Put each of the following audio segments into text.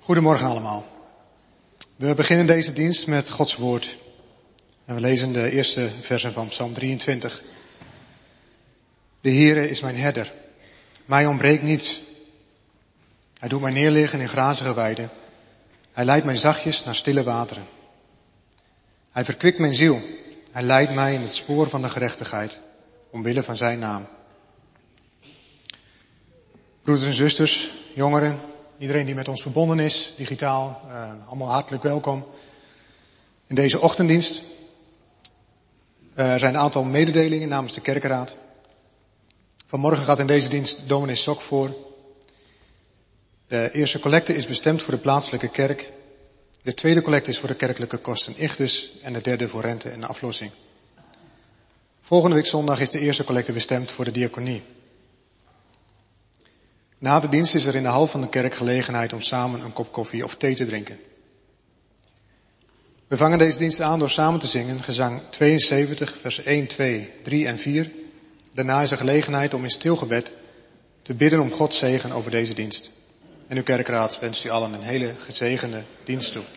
Goedemorgen allemaal. We beginnen deze dienst met Gods woord. En we lezen de eerste versen van Psalm 23. De Heere is mijn herder. Mij ontbreekt niets. Hij doet mij neerliggen in grazige weiden. Hij leidt mij zachtjes naar stille wateren. Hij verkwikt mijn ziel. Hij leidt mij in het spoor van de gerechtigheid, omwille van zijn naam. Broeders en zusters, jongeren, iedereen die met ons verbonden is, digitaal, allemaal hartelijk welkom. In deze ochtenddienst er zijn een aantal mededelingen namens de kerkenraad. Vanmorgen gaat in deze dienst dominee Sok voor. De eerste collecte is bestemd voor de plaatselijke kerk. De tweede collecte is voor de kerkelijke kosten ichtus en de derde voor rente en aflossing. Volgende week zondag is de eerste collecte bestemd voor de diaconie. Na de dienst is er in de hal van de kerk gelegenheid om samen een kop koffie of thee te drinken. We vangen deze dienst aan door samen te zingen gezang 72, vers 1, 2, 3 en 4. Daarna is er gelegenheid om in stil gebed te bidden om Gods zegen over deze dienst. En uw kerkraad wenst u allen een hele gezegende dienst toe.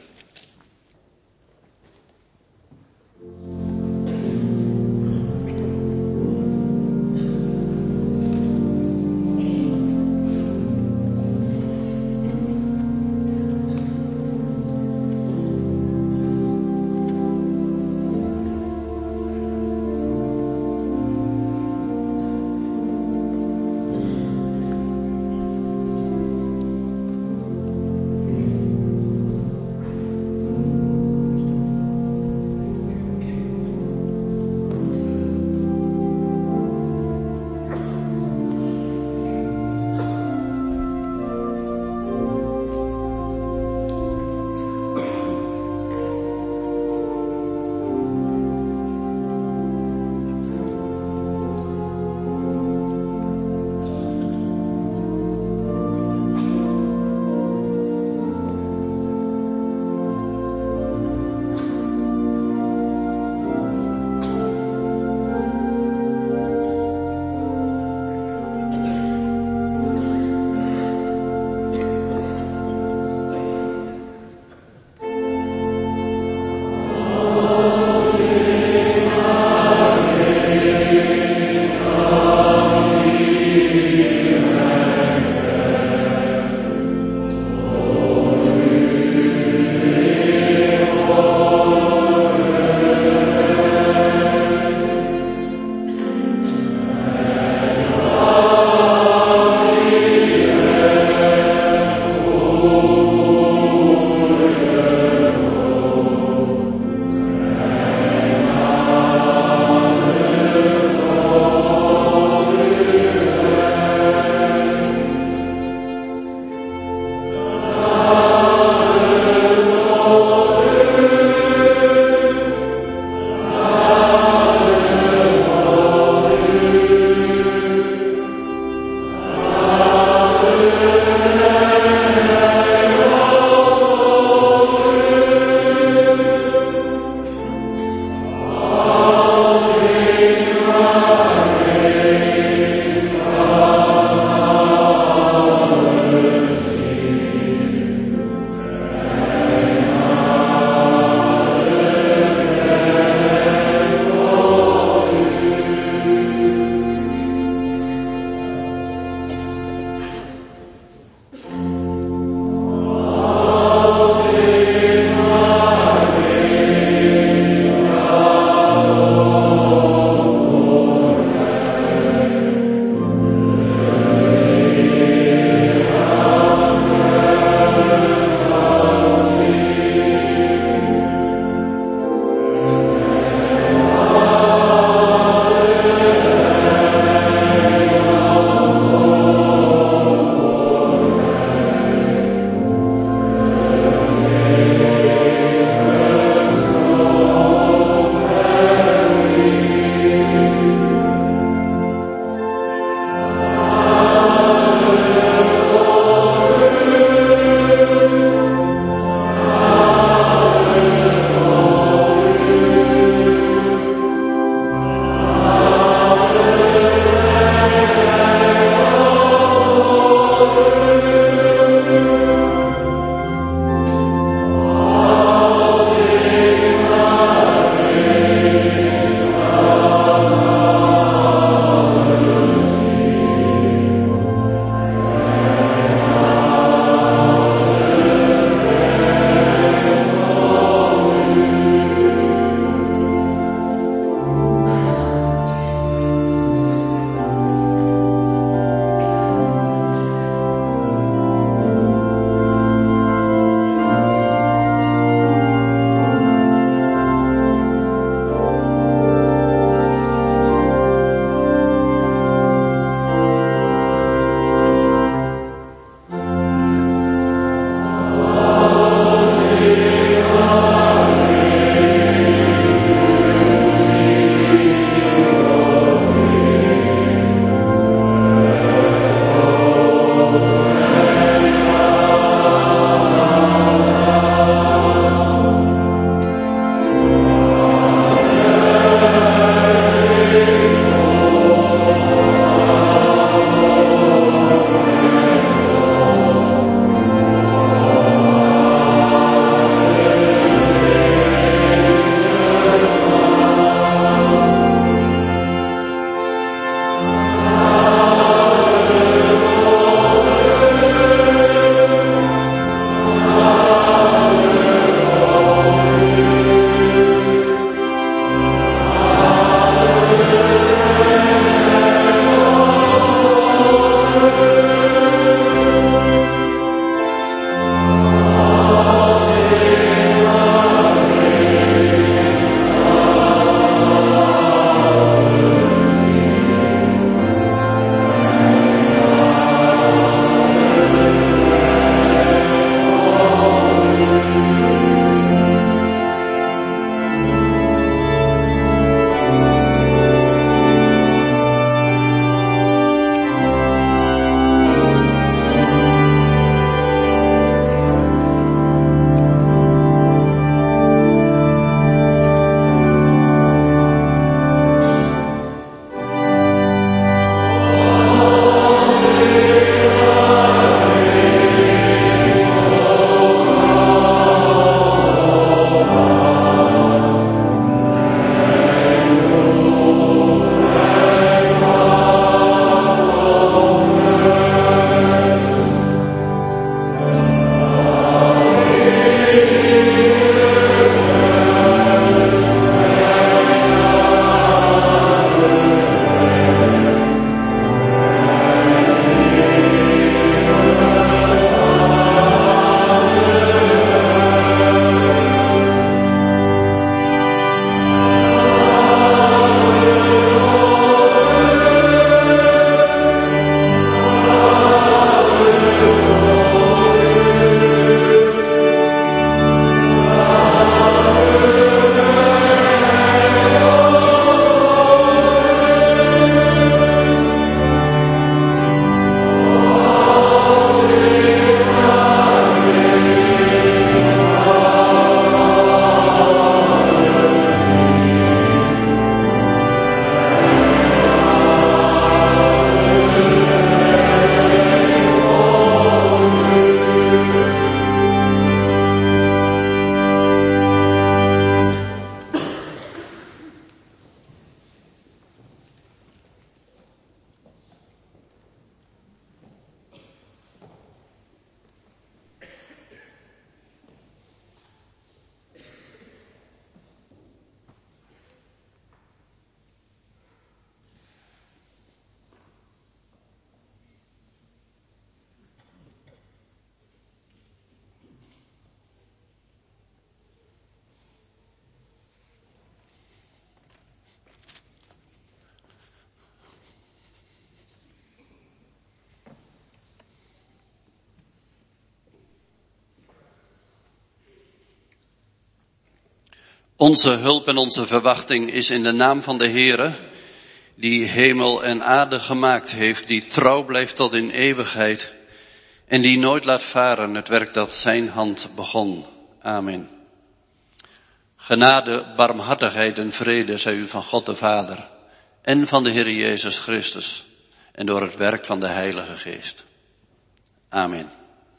Onze hulp en onze verwachting is in de naam van de Heere, die hemel en aarde gemaakt heeft, die trouw blijft tot in eeuwigheid en die nooit laat varen het werk dat zijn hand begon. Amen. Genade, barmhartigheid en vrede zij u van God de Vader en van de Heer Jezus Christus en door het werk van de Heilige Geest. Amen.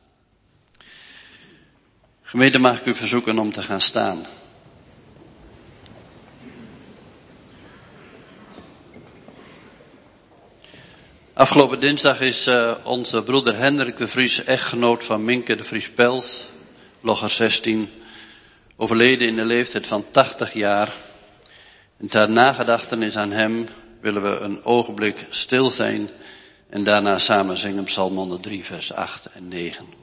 Gemeente, mag ik u verzoeken om te gaan staan. Afgelopen dinsdag is onze broeder Hendrik de Vries, echtgenoot van Minke de Vries Pels, logger 16, overleden in de leeftijd van 80 jaar. En ter nagedachtenis aan hem willen we een ogenblik stil zijn en daarna samen zingen Psalm 103 vers 8 en 9.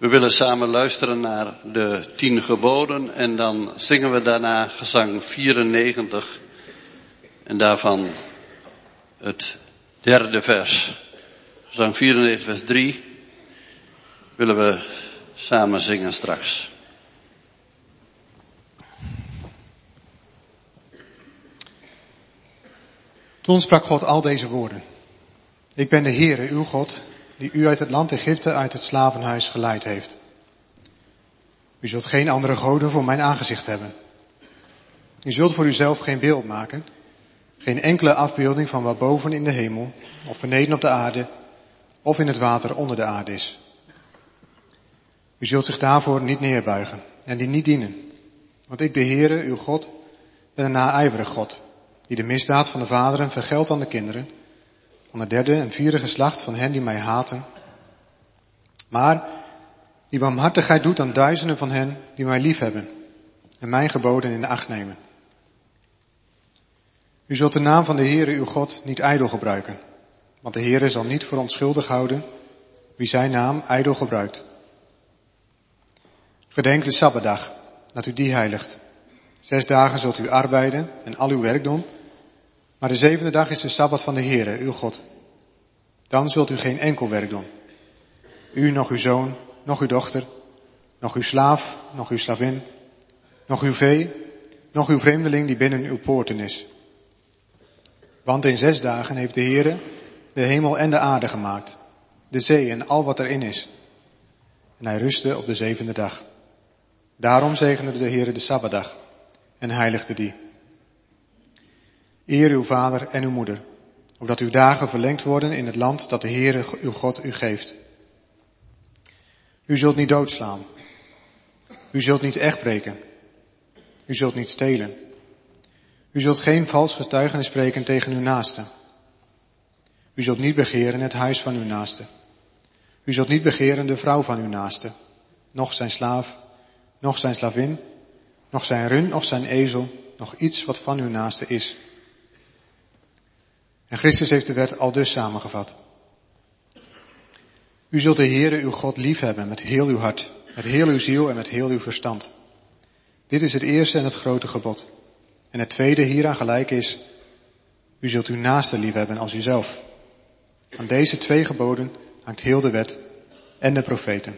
We willen samen luisteren naar de 10 geboden en dan zingen we daarna gezang 94 en daarvan het 3e vers. Gezang 94 vers 3 willen we samen zingen straks. Toen sprak God al deze woorden. Ik ben de Heere, uw God, die u uit het land Egypte, uit het slavenhuis geleid heeft. U zult geen andere goden voor mijn aangezicht hebben. U zult voor uzelf geen beeld maken, geen enkele afbeelding van wat boven in de hemel, of beneden op de aarde, of in het water onder de aarde is. U zult zich daarvoor niet neerbuigen en die niet dienen. Want ik, de Heere, uw God, ben een naijverig God, die de misdaad van de vaderen vergeldt aan de kinderen, aan het 3e en 4e geslacht van hen die mij haten. Maar die barmhartigheid doet aan duizenden van hen die mij liefhebben en mijn geboden in de acht nemen. U zult de naam van de Heere uw God niet ijdel gebruiken, want de Heere zal niet voor onschuldig houden wie zijn naam ijdel gebruikt. Gedenk de Sabbatdag, dat u die heiligt. 6 dagen zult u arbeiden en al uw werk doen, maar de 7e dag is de Sabbat van de Heere uw God. Dan zult u geen enkel werk doen. U, noch uw zoon, noch uw dochter, noch uw slaaf, noch uw slavin, noch uw vee, noch uw vreemdeling die binnen uw poorten is. Want in 6 dagen heeft de Heere de hemel en de aarde gemaakt, de zee en al wat erin is. En hij rustte op de 7e dag. Daarom zegende de Heere de Sabbatdag en heiligde die. Eer uw vader en uw moeder, opdat uw dagen verlengd worden in het land dat de Heere uw God u geeft. U zult niet doodslaan. U zult niet echtbreken. U zult niet stelen. U zult geen vals getuigenis spreken tegen uw naaste. U zult niet begeren het huis van uw naaste. U zult niet begeren de vrouw van uw naaste, noch zijn slaaf, noch zijn slavin, noch zijn run, noch zijn ezel, noch iets wat van uw naaste is. En Christus heeft de wet aldus samengevat. U zult de Heere uw God liefhebben met heel uw hart, met heel uw ziel en met heel uw verstand. Dit is het eerste en het grote gebod. En het tweede hieraan gelijk is, u zult uw naaste liefhebben als uzelf. Aan deze 2 geboden hangt heel de wet en de profeten.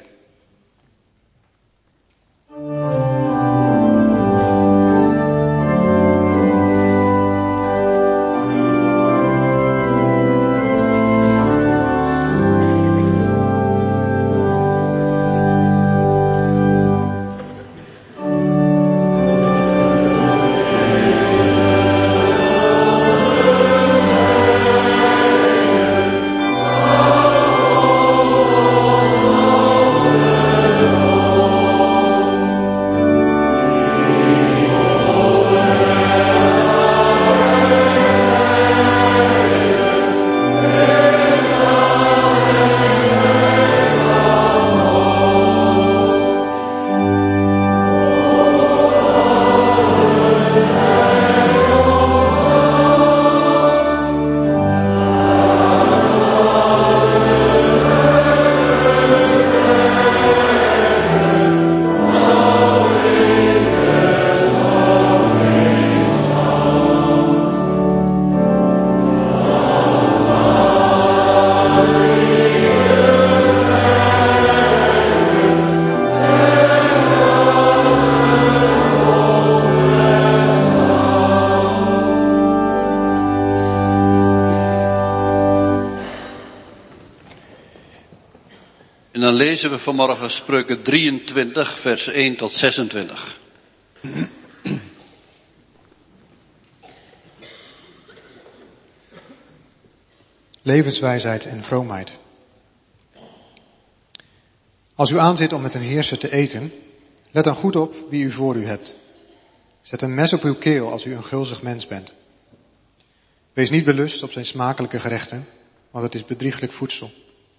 En dan lezen we vanmorgen Spreuken 23, vers 1 tot 26. Levenswijsheid en vroomheid. Als u aanzit om met een heerser te eten, let dan goed op wie u voor u hebt. Zet een mes op uw keel als u een gulzig mens bent. Wees niet belust op zijn smakelijke gerechten, want het is bedrieglijk voedsel.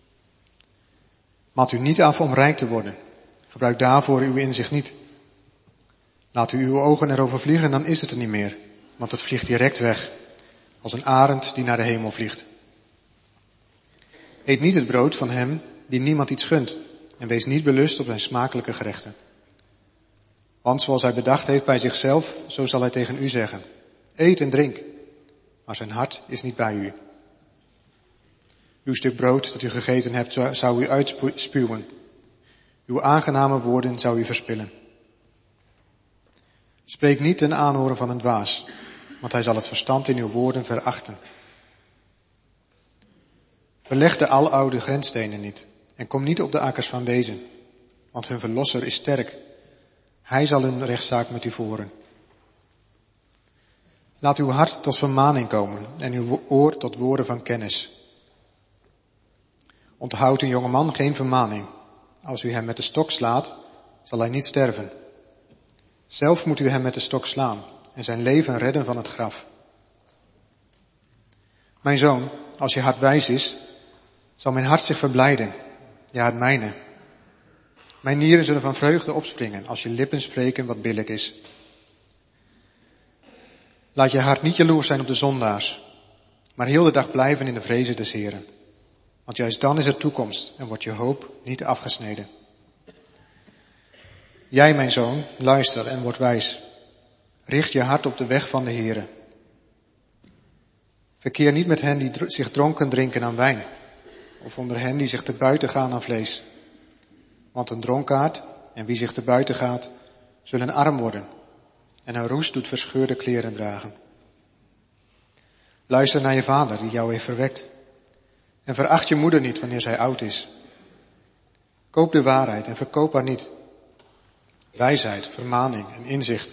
Mat u niet af om rijk te worden. Gebruik daarvoor uw inzicht niet. Laat u uw ogen erover vliegen, dan is het er niet meer, want het vliegt direct weg, als een arend die naar de hemel vliegt. Eet niet het brood van hem die niemand iets gunt, en wees niet belust op zijn smakelijke gerechten. Want zoals hij bedacht heeft bij zichzelf, zo zal hij tegen u zeggen: eet en drink, maar zijn hart is niet bij u. Uw stuk brood dat u gegeten hebt, zou u uitspuwen. Uw aangename woorden zou u verspillen. Spreek niet ten aanhoren van een dwaas, want hij zal het verstand in uw woorden verachten. Verleg de aloude grensstenen niet en kom niet op de akkers van wezen, want hun verlosser is sterk. Hij zal hun rechtszaak met u voeren. Laat uw hart tot vermaning komen en uw oor tot woorden van kennis. Onthoud een jongeman geen vermaning. Als u hem met de stok slaat, zal hij niet sterven. Zelf moet u hem met de stok slaan en zijn leven redden van het graf. Mijn zoon, als je hart wijs is, zal mijn hart zich verblijden, ja het mijne. Mijn nieren zullen van vreugde opspringen als je lippen spreken wat billijk is. Laat je hart niet jaloers zijn op de zondaars, maar heel de dag blijven in de vrezen des Heren. Want juist dan is er toekomst en wordt je hoop niet afgesneden. Jij, mijn zoon, luister en word wijs. Richt je hart op de weg van de Heren. Verkeer niet met hen die zich dronken drinken aan wijn, of onder hen die zich te buiten gaan aan vlees. Want een dronkaard en wie zich te buiten gaat, zullen arm worden, en een roes doet verscheurde kleren dragen. Luister naar je vader die jou heeft verwekt, en veracht je moeder niet wanneer zij oud is. Koop de waarheid en verkoop haar niet. Wijsheid, vermaning en inzicht.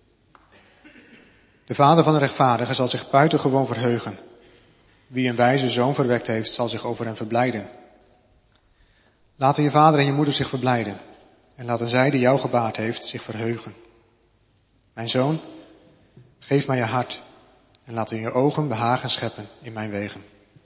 De vader van de rechtvaardige zal zich buitengewoon verheugen. Wie een wijze zoon verwekt heeft, zal zich over hem verblijden. Laten je vader en je moeder zich verblijden, en laten zij die jou gebaard heeft zich verheugen. Mijn zoon, geef mij je hart, en laat in je ogen behagen scheppen in mijn wegen.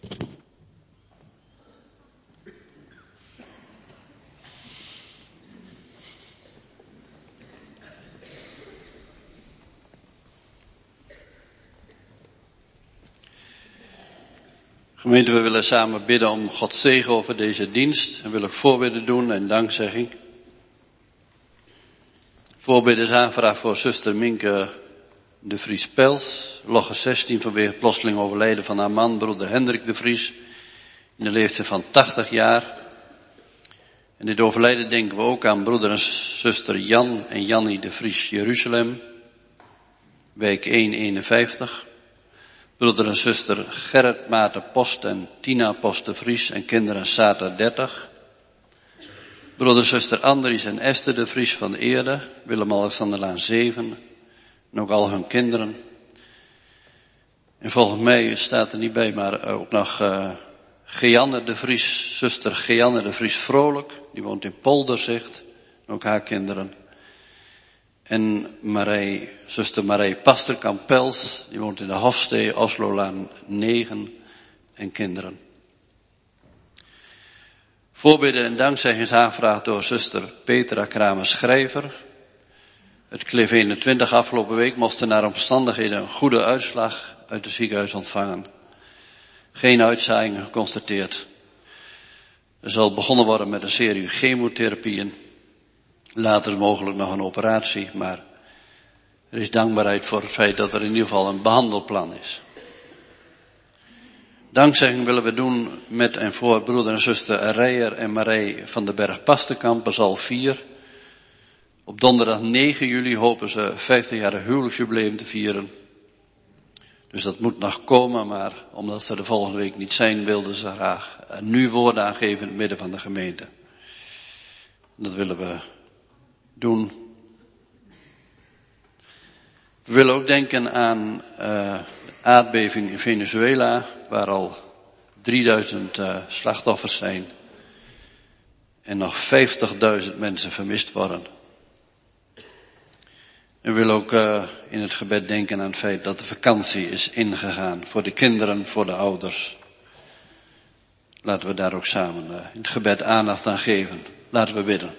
Gemeente, we willen samen bidden om Gods zegen over deze dienst. En willen voorbidden doen en dankzegging. Voorbidden is aangevraagd voor zuster Minke de Vries Pels, logge 16, vanwege het plotseling overlijden van haar man, broeder Hendrik de Vries, in de leeftijd van 80 jaar. En dit overlijden denken we ook aan broeder en zuster Jan en Jannie de Vries Jeruzalem, wijk 151. Broeder en zuster Gerrit Maarten Post en Tina Post de Vries en kinderen Sata 30. Broeder en zuster Andries en Esther de Vries van Eerde, Willem-Alexanderlaan 7. En ook al hun kinderen. En volgens mij staat er niet bij, maar ook nog Geanne de Vries, zuster Geanne de Vries Vrolijk. Die woont in Polderzicht. En ook haar kinderen. En zuster Marij Pasterkamp-Pels, die woont in de Hofstee, Oslolaan 9 en kinderen. Voorbidden en dankzegging is aangevraagd door zuster Petra Kramer-Schrijver. Het Cliff 21 afgelopen week mochten naar omstandigheden een goede uitslag uit het ziekenhuis ontvangen. Geen uitzaaiingen geconstateerd. Er zal begonnen worden met een serie chemotherapieën. Later mogelijk nog een operatie, maar er is dankbaarheid voor het feit dat er in ieder geval een behandelplan is. Dankzegging willen we doen met en voor broeder en zuster Rijer en Marij van den Berg Pastenkamp, Zal 4. Op donderdag 9 juli hopen ze 50-jarig huwelijksjubileum te vieren. Dus dat moet nog komen, maar omdat ze de volgende week niet zijn, wilden ze graag nu woorden aangeven in het midden van de gemeente. Dat willen we doen. We willen ook denken aan de aardbeving in Venezuela, waar al 3000 slachtoffers zijn en nog 50.000 mensen vermist worden. En we willen ook in het gebed denken aan het feit dat de vakantie is ingegaan voor de kinderen, voor de ouders. Laten we daar ook samen in het gebed aandacht aan geven. Laten we bidden.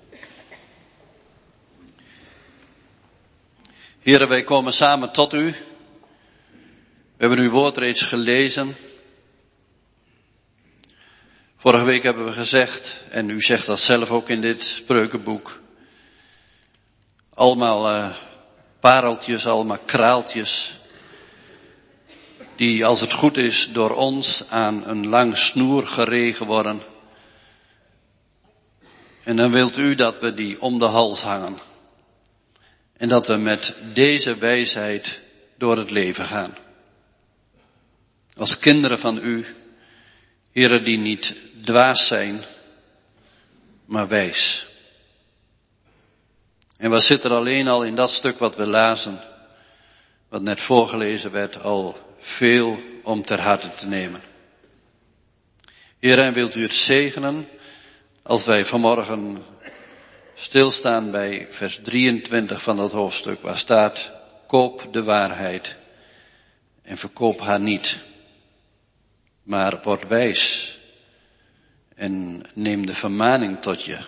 Heren, wij komen samen tot u. We hebben uw woord reeds gelezen. Vorige week hebben we gezegd, en u zegt dat zelf ook in dit spreukenboek, allemaal pareltjes, allemaal kraaltjes, die als het goed is door ons aan een lang snoer geregen worden. En dan wilt u dat we die om de hals hangen. En dat we met deze wijsheid door het leven gaan. Als kinderen van u, heren die niet dwaas zijn, maar wijs. En wat zit er alleen al in dat stuk wat we lazen, wat net voorgelezen werd, al veel om ter harte te nemen. Heren, wilt u het zegenen als wij vanmorgen stilstaan bij vers 23 van dat hoofdstuk, waar staat: koop de waarheid en verkoop haar niet, maar word wijs en neem de vermaning tot je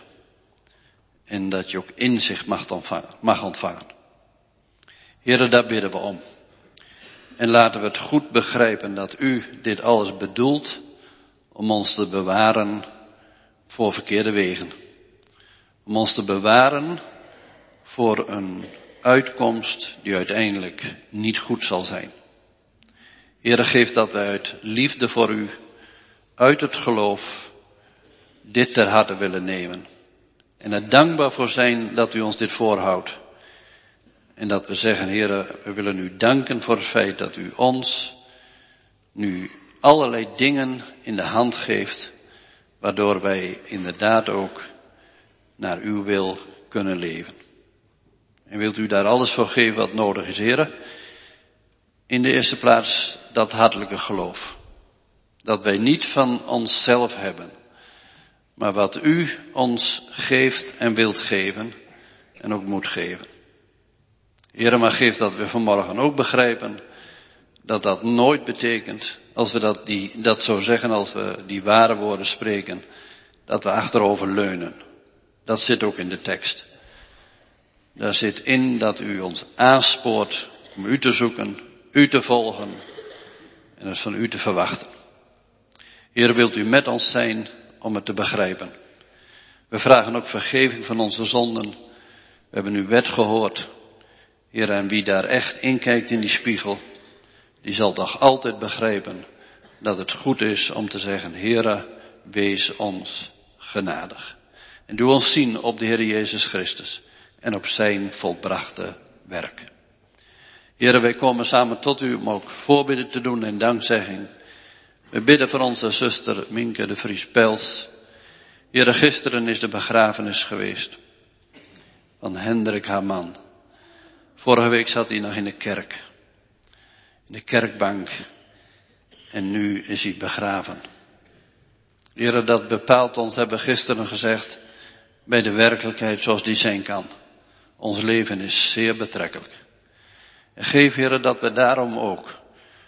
en dat je ook inzicht mag ontvangen. Heren, daar bidden we om. En laten we het goed begrijpen dat u dit alles bedoelt om ons te bewaren voor verkeerde wegen. Om ons te bewaren voor een uitkomst die uiteindelijk niet goed zal zijn. Heere, geef dat wij uit liefde voor u, uit het geloof, dit ter harte willen nemen. En er dankbaar voor zijn dat u ons dit voorhoudt. En dat we zeggen, Heere, we willen u danken voor het feit dat u ons nu allerlei dingen in de hand geeft, waardoor wij inderdaad ook naar uw wil kunnen leven. En wilt u daar alles voor geven wat nodig is, Heere? In de eerste plaats dat hartelijke geloof. Dat wij niet van onszelf hebben, maar wat u ons geeft en wilt geven en ook moet geven. Heere, maar geef dat we vanmorgen ook begrijpen dat dat nooit betekent, als we dat zo zeggen, als we die ware woorden spreken, dat we achterover leunen. Dat zit ook in de tekst. Daar zit in dat u ons aanspoort om u te zoeken, u te volgen en het van u te verwachten. Heer, wilt u met ons zijn om het te begrijpen. We vragen ook vergeving van onze zonden. We hebben uw wet gehoord. Heer, en wie daar echt inkijkt in die spiegel, die zal toch altijd begrijpen dat het goed is om te zeggen, Heere, wees ons genadig. En doe ons zien op de Heer Jezus Christus en op zijn volbrachte werk. Heere, wij komen samen tot u om ook voorbidden te doen en dankzegging. We bidden voor onze zuster Minke de Vries Pels. Heere, gisteren is de begrafenis geweest van Hendrik, haar man. Vorige week zat hij nog in de kerk, in de kerkbank, en nu is hij begraven. Heere, dat bepaalt ons, hebben we gisteren gezegd, bij de werkelijkheid zoals die zijn kan. Ons leven is zeer betrekkelijk. En geef, Heere, dat we daarom ook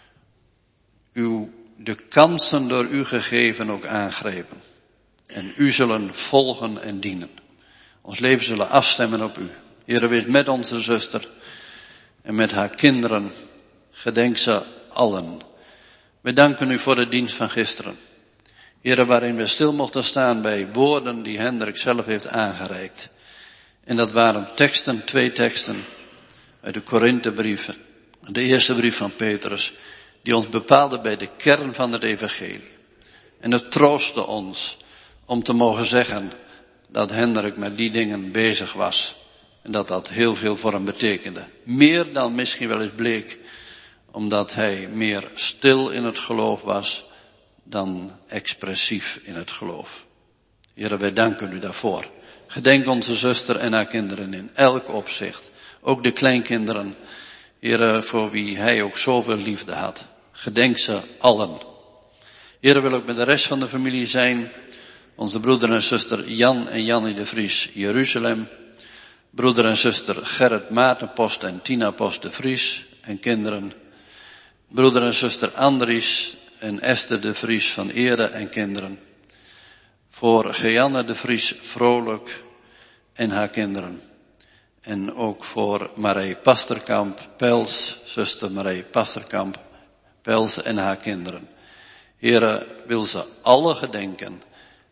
de kansen door u gegeven ook aangrepen. En u zullen volgen en dienen. Ons leven zullen afstemmen op u. Heere, wees met onze zuster en met haar kinderen. Gedenk ze allen. We danken u voor de dienst van gisteren. Heere, waarin we stil mochten staan bij woorden die Hendrik zelf heeft aangereikt. En dat waren teksten, 2 teksten uit de Korinthebrieven, de eerste brief van Petrus, die ons bepaalden bij de kern van het evangelie. En het troostte ons om te mogen zeggen dat Hendrik met die dingen bezig was. En dat dat heel veel voor hem betekende. Meer dan misschien wel eens bleek, omdat hij meer stil in het geloof was dan expressief in het geloof. Heere, wij danken u daarvoor. Gedenk onze zuster en haar kinderen in elk opzicht. Ook de kleinkinderen, Heere, voor wie hij ook zoveel liefde had. Gedenk ze allen. Heere, wil ook met de rest van de familie zijn. Onze broeder en zuster Jan en Jannie de Vries, Jeruzalem. Broeder en zuster Gerrit Maartenpost en Tina Post de Vries en kinderen. Broeder en zuster Andries en Esther de Vries van Eerde en kinderen. Voor Geanne de Vries Vrolijk en haar kinderen. En ook voor Marij Pasterkamp Pels, zuster Marij Pasterkamp Pels en haar kinderen. Heere, wil ze alle gedenken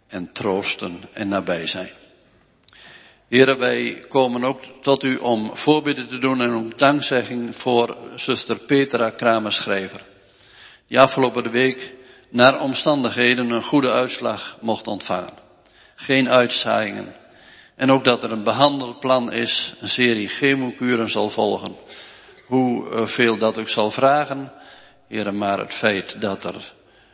en troosten en nabij zijn. Heren, wij komen ook tot u om voorbidden te doen en ook dankzegging voor zuster Petra Kramer-Schrijver, die afgelopen week naar omstandigheden een goede uitslag mocht ontvangen. Geen uitzaaiingen. En ook dat er een behandelplan is, een serie chemokuren zal volgen. Hoe veel dat ook zal vragen, heren, maar het feit dat er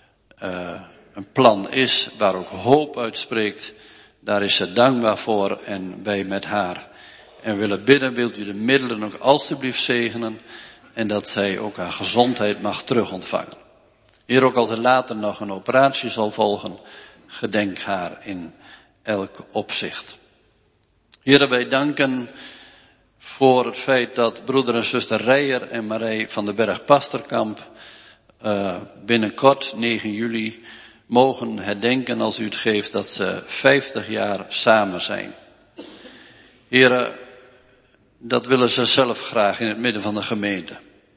een plan is waar ook hoop uitspreekt, daar is ze dankbaar voor en wij met haar. En willen bidden, wilt u de middelen ook alstublieft zegenen en dat zij ook haar gezondheid mag terugontvangen. Heer, ook als er later nog een operatie zal volgen, gedenk haar in elk opzicht. Heer, wij danken voor het feit dat broeder en zuster Rijer en Marij van den Berg-Pasterkamp binnenkort, 9 juli, mogen herdenken, als u het geeft, dat ze 50 jaar samen zijn. Heren, dat willen ze zelf graag in het midden van de gemeente.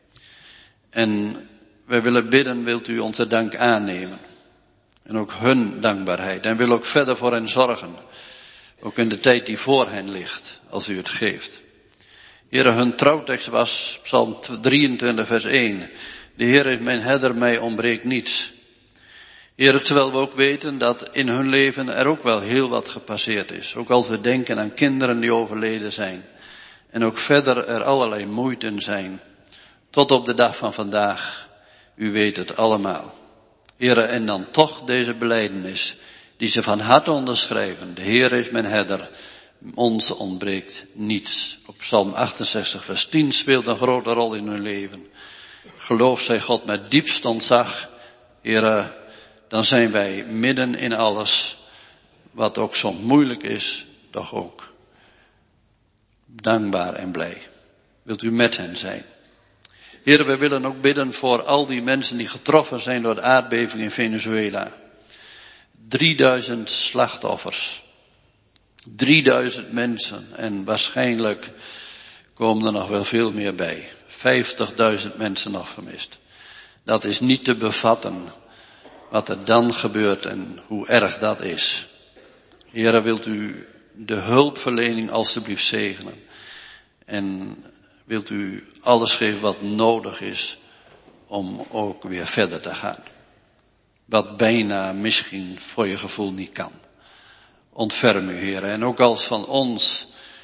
En wij willen bidden, wilt u onze dank aannemen. En ook hun dankbaarheid. En wil ook verder voor hen zorgen. Ook in de tijd die voor hen ligt, als u het geeft. Heren, hun trouwtekst was Psalm 23 vers 1. De Heer is mijn herder, mij ontbreekt niets. Heren, terwijl we ook weten dat in hun leven er ook wel heel wat gepasseerd is. Ook als we denken aan kinderen die overleden zijn. En ook verder er allerlei moeiten zijn. Tot op de dag van vandaag. U weet het allemaal. Heren, en dan toch deze belijdenis die ze van harte onderschrijven. De Heer is mijn herder, ons ontbreekt niets. Op Psalm 68 vers 10 speelt een grote rol in hun leven. Geloof zij God met diepst ontzag. Heren, dan zijn wij midden in alles, wat ook soms moeilijk is, toch ook dankbaar en blij. Wilt u met hen zijn? Heren, wij willen ook bidden voor al die mensen die getroffen zijn door de aardbeving in Venezuela. 3000 slachtoffers. 3000 mensen. En waarschijnlijk komen er nog wel veel meer bij. 50.000 mensen nog vermist. Dat is niet te bevatten wat er dan gebeurt en hoe erg dat is. Heren, wilt u de hulpverlening alstublieft zegenen. En wilt u alles geven wat nodig is om ook weer verder te gaan. Wat bijna misschien voor je gevoel niet kan. Ontferm u, Heren. En ook als van ons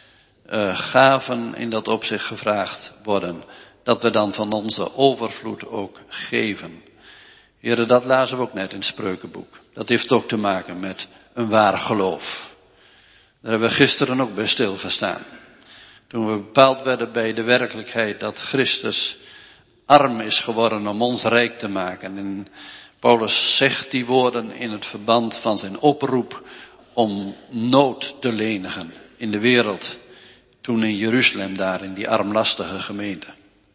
gaven in dat opzicht gevraagd worden, dat we dan van onze overvloed ook geven. Heren, dat lazen we ook net in het Spreukenboek. Dat heeft ook te maken met een waar geloof. Daar hebben we gisteren ook bij stilgestaan. Toen we bepaald werden bij de werkelijkheid dat Christus arm is geworden om ons rijk te maken. En Paulus zegt die woorden in het verband van zijn oproep om nood te lenigen in de wereld. Toen in Jeruzalem daar in die armlastige gemeente.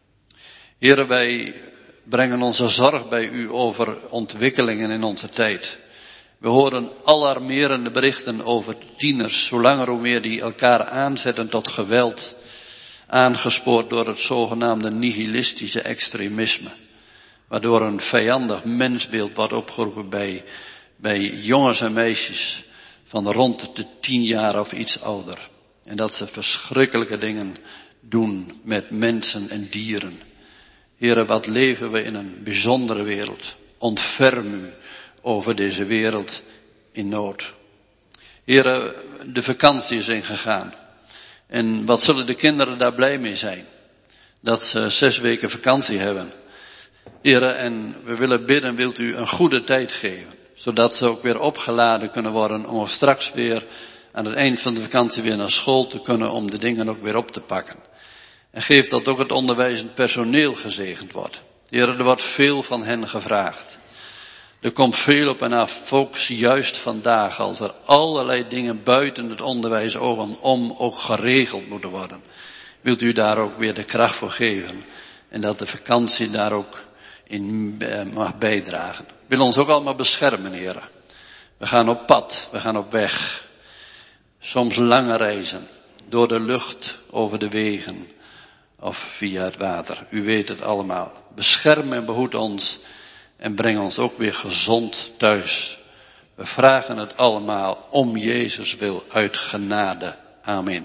Heren, wij brengen onze zorg bij u over ontwikkelingen in onze tijd. We horen alarmerende berichten over tieners, hoe langer hoe meer die elkaar aanzetten tot geweld, aangespoord door het zogenaamde nihilistische extremisme, waardoor een vijandig mensbeeld wordt opgeroepen bij jongens en meisjes van rond de 10 jaar of iets ouder. En dat ze verschrikkelijke dingen doen met mensen en dieren. Heren, wat leven we in een bijzondere wereld. Ontferm u over deze wereld in nood. Heren, de vakantie is ingegaan. En wat zullen de kinderen daar blij mee zijn? Dat ze 6 weken vakantie hebben. Heren, en we willen bidden, wilt u een goede tijd geven. Zodat ze ook weer opgeladen kunnen worden om straks weer aan het eind van de vakantie weer naar school te kunnen om de dingen ook weer op te pakken. En geef dat ook het onderwijzend personeel gezegend wordt. Heren, er wordt veel van hen gevraagd. Er komt veel op en af, ook juist vandaag, als er allerlei dingen buiten het onderwijs om ook geregeld moeten worden. Wilt u daar ook weer de kracht voor geven en dat de vakantie daar ook in mag bijdragen. Wil ons ook allemaal beschermen, heren. We gaan op pad, we gaan op weg. Soms lange reizen, door de lucht, over de wegen of via het water. U weet het allemaal. Bescherm en behoed ons en breng ons ook weer gezond thuis. We vragen het allemaal om Jezus wil uit genade. Amen.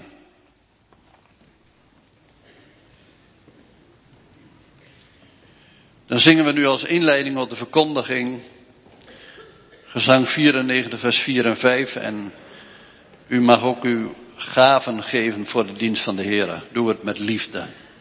Dan zingen we nu als inleiding op de verkondiging gezang 94 vers 4 en 5 en u mag ook uw gaven geven voor de dienst van de Heer. Doe het met liefde.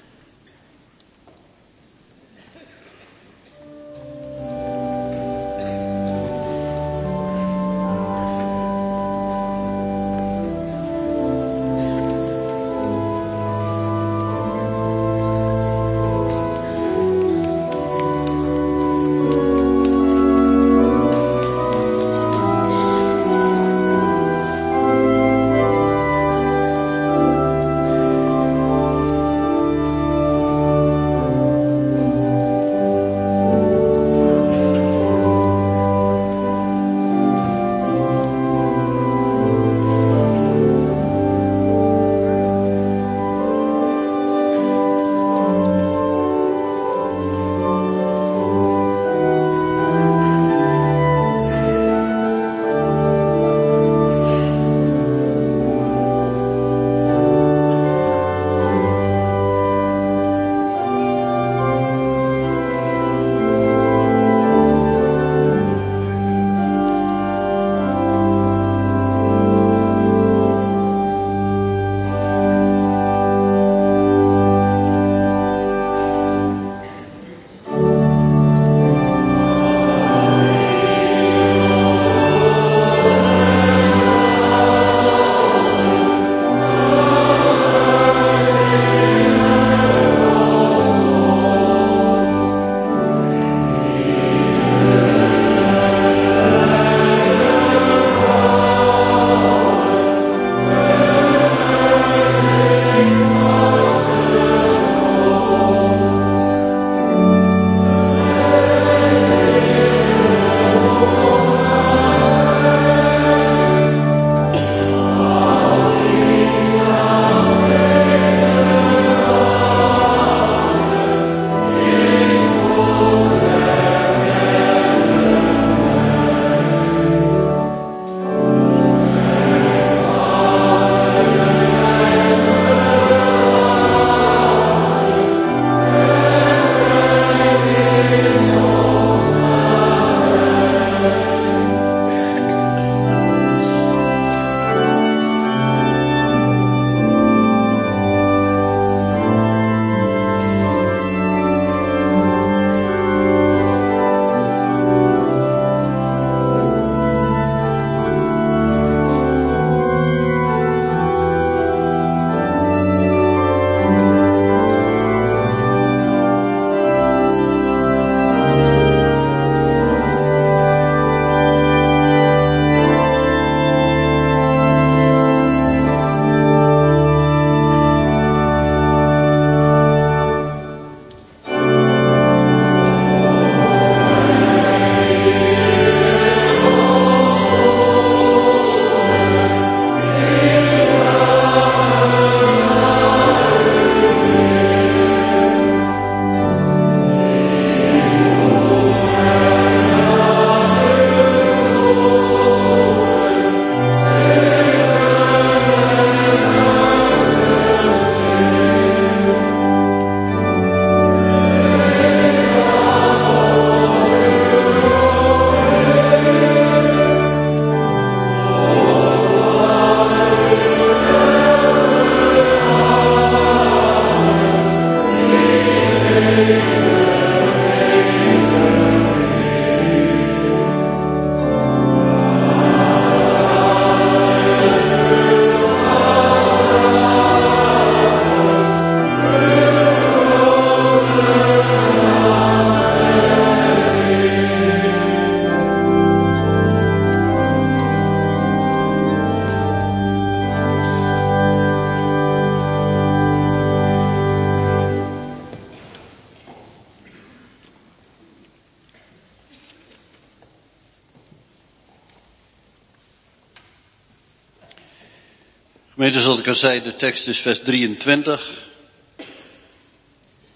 Gemeente, zoals ik al zei, de tekst is vers 23.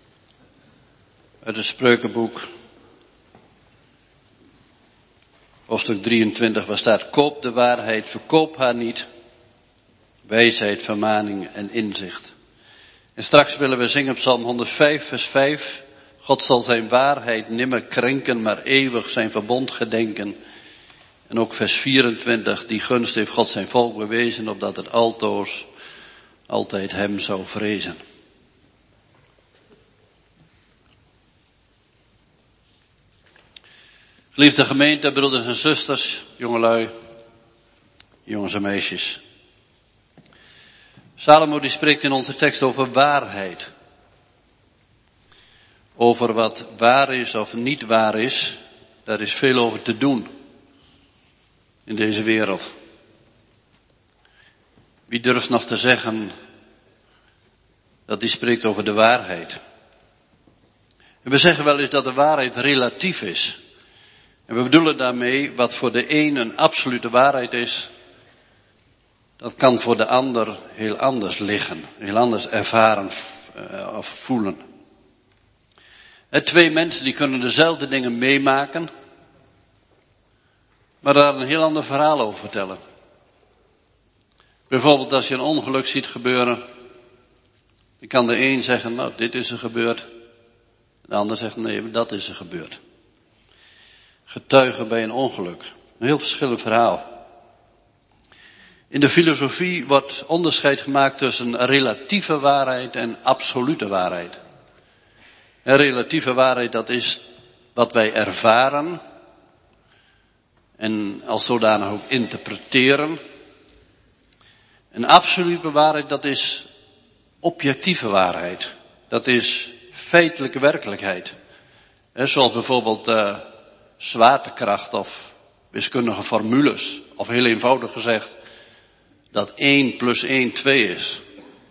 Uit het Spreukenboek. hoofdstuk 23, waar staat: koop de waarheid, verkoop haar niet. Wijsheid, vermaning en inzicht. En straks willen we zingen Psalm 105, vers 5. God zal zijn waarheid nimmer krenken, maar eeuwig zijn verbond gedenken. En ook vers 24, die gunst heeft God zijn volk bewezen, opdat het altoos altijd hem zou vrezen. Geliefde gemeente, broeders en zusters, jongelui, jongens en meisjes. Salomo die spreekt in onze tekst over waarheid. Over wat waar is of niet waar is, daar is veel over te doen in deze wereld. Wie durft nog te zeggen dat hij spreekt over de waarheid? En we zeggen wel eens dat de waarheid relatief is. En we bedoelen daarmee wat voor de een absolute waarheid is, dat kan voor de ander heel anders liggen, heel anders ervaren of voelen. Twee mensen die kunnen dezelfde dingen meemaken, maar daar een heel ander verhaal over vertellen. Bijvoorbeeld als je een ongeluk ziet gebeuren, dan kan de een zeggen, nou dit is er gebeurd. De ander zegt, nee, dat is er gebeurd. Getuigen bij een ongeluk. Een heel verschillend verhaal. In de filosofie wordt onderscheid gemaakt tussen relatieve waarheid en absolute waarheid. En relatieve waarheid, dat is wat wij ervaren en als zodanig ook interpreteren. En absolute waarheid, dat is objectieve waarheid. Dat is feitelijke werkelijkheid. Zoals bijvoorbeeld zwaartekracht of wiskundige formules. Of heel eenvoudig gezegd, dat 1 plus 1 2 is.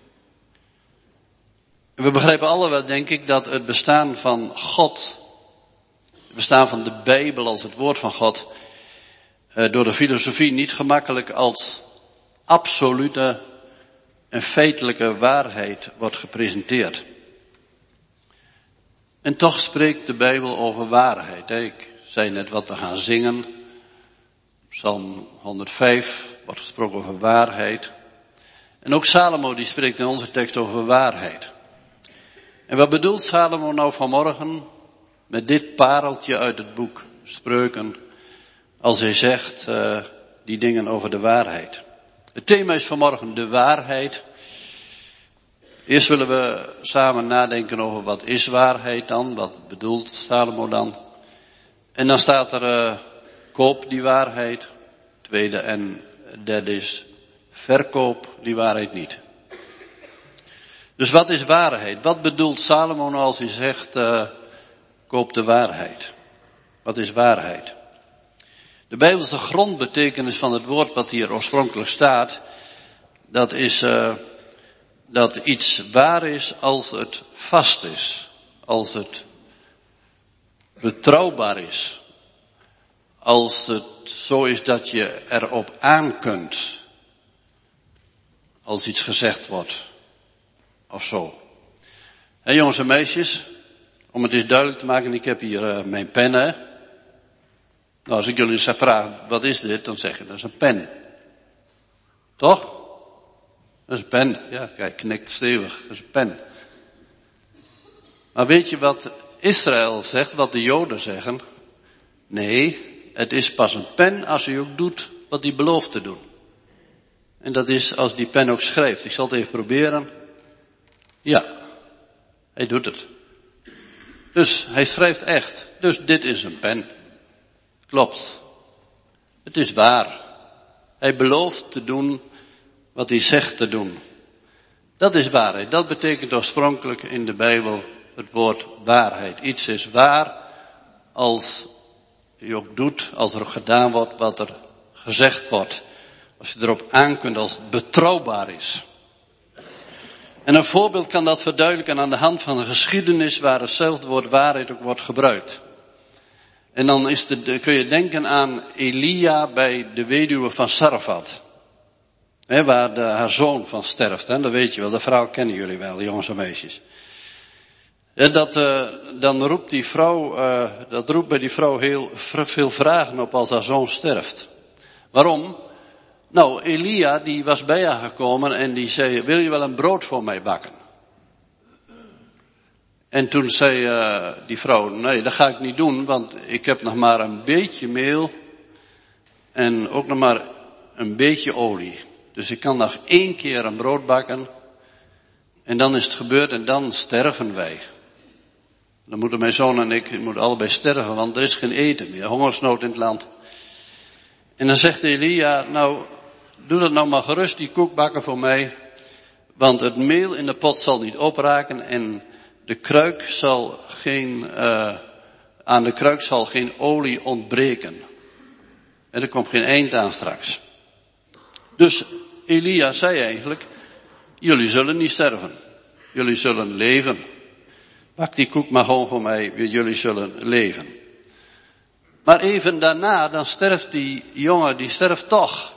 We begrijpen allemaal, denk ik, dat het bestaan van God, het bestaan van de Bijbel als het woord van God, door de filosofie niet gemakkelijk als absolute en feitelijke waarheid wordt gepresenteerd. En toch spreekt de Bijbel over waarheid. Ik zei net wat we gaan zingen. Psalm 105 wordt gesproken over waarheid. En ook Salomo die spreekt in onze tekst over waarheid. En wat bedoelt Salomo nou vanmorgen met dit pareltje uit het boek Spreuken, als hij zegt die dingen over de waarheid? Het thema is vanmorgen de waarheid. Eerst willen we samen nadenken over wat is waarheid dan, wat bedoelt Salomo dan. En dan staat er koop die waarheid. Tweede en derde is verkoop die waarheid niet. Dus wat is waarheid? Wat bedoelt Salomo nou als hij zegt koop de waarheid? Wat is waarheid? De Bijbelse grondbetekenis van het woord wat hier oorspronkelijk staat, dat is dat iets waar is als het vast is, als het betrouwbaar is, als het zo is dat je erop aan kunt, als iets gezegd wordt, of zo. En jongens en meisjes, om het eens duidelijk te maken, ik heb hier mijn pen, hè. Nou, als ik jullie zou vragen, wat is dit? Dan zeg je, dat is een pen. Toch? Dat is een pen. Ja, kijk, knikt stevig. Dat is een pen. Maar weet je wat Israël zegt, wat de Joden zeggen? Nee, het is pas een pen als hij ook doet wat hij belooft te doen. En dat is als die pen ook schrijft. Ik zal het even proberen. Ja, hij doet het. Dus hij schrijft echt. Dus dit is een pen. Klopt. Het is waar. Hij belooft te doen wat hij zegt te doen. Dat is waarheid. Dat betekent oorspronkelijk in de Bijbel het woord waarheid. Iets is waar als je ook doet, als er ook gedaan wordt wat er gezegd wordt. Als je erop aan kunt, als het betrouwbaar is. En een voorbeeld kan dat verduidelijken aan de hand van een geschiedenis waar hetzelfde woord waarheid ook wordt gebruikt. En dan kun je denken aan Elia bij de weduwe van Sarfat. Waar haar zoon van sterft. Dat weet je wel, de vrouw kennen jullie wel, jongens en meisjes. En dan roept die vrouw, dat roept bij die vrouw heel veel vragen op als haar zoon sterft. Waarom? Nou, Elia die was bij haar gekomen en die zei, wil je wel een brood voor mij bakken? En toen zei die vrouw, nee, dat ga ik niet doen, want ik heb nog maar een beetje meel en ook nog maar een beetje olie. Dus ik kan nog 1 keer een brood bakken en dan is het gebeurd en dan sterven wij. Dan moeten mijn zoon en ik moeten allebei sterven, want er is geen eten meer, hongersnood in het land. En dan zegt Elia, nou, doe dat nou maar gerust, die koek bakken voor mij, want het meel in de pot zal niet opraken en de kruik zal aan de kruik zal geen olie ontbreken. En er komt geen eind aan straks. Dus Elia zei eigenlijk, jullie zullen niet sterven. Jullie zullen leven. Bak die koek maar gewoon voor mij, jullie zullen leven. Maar even daarna, dan sterft die jongen, die sterft toch.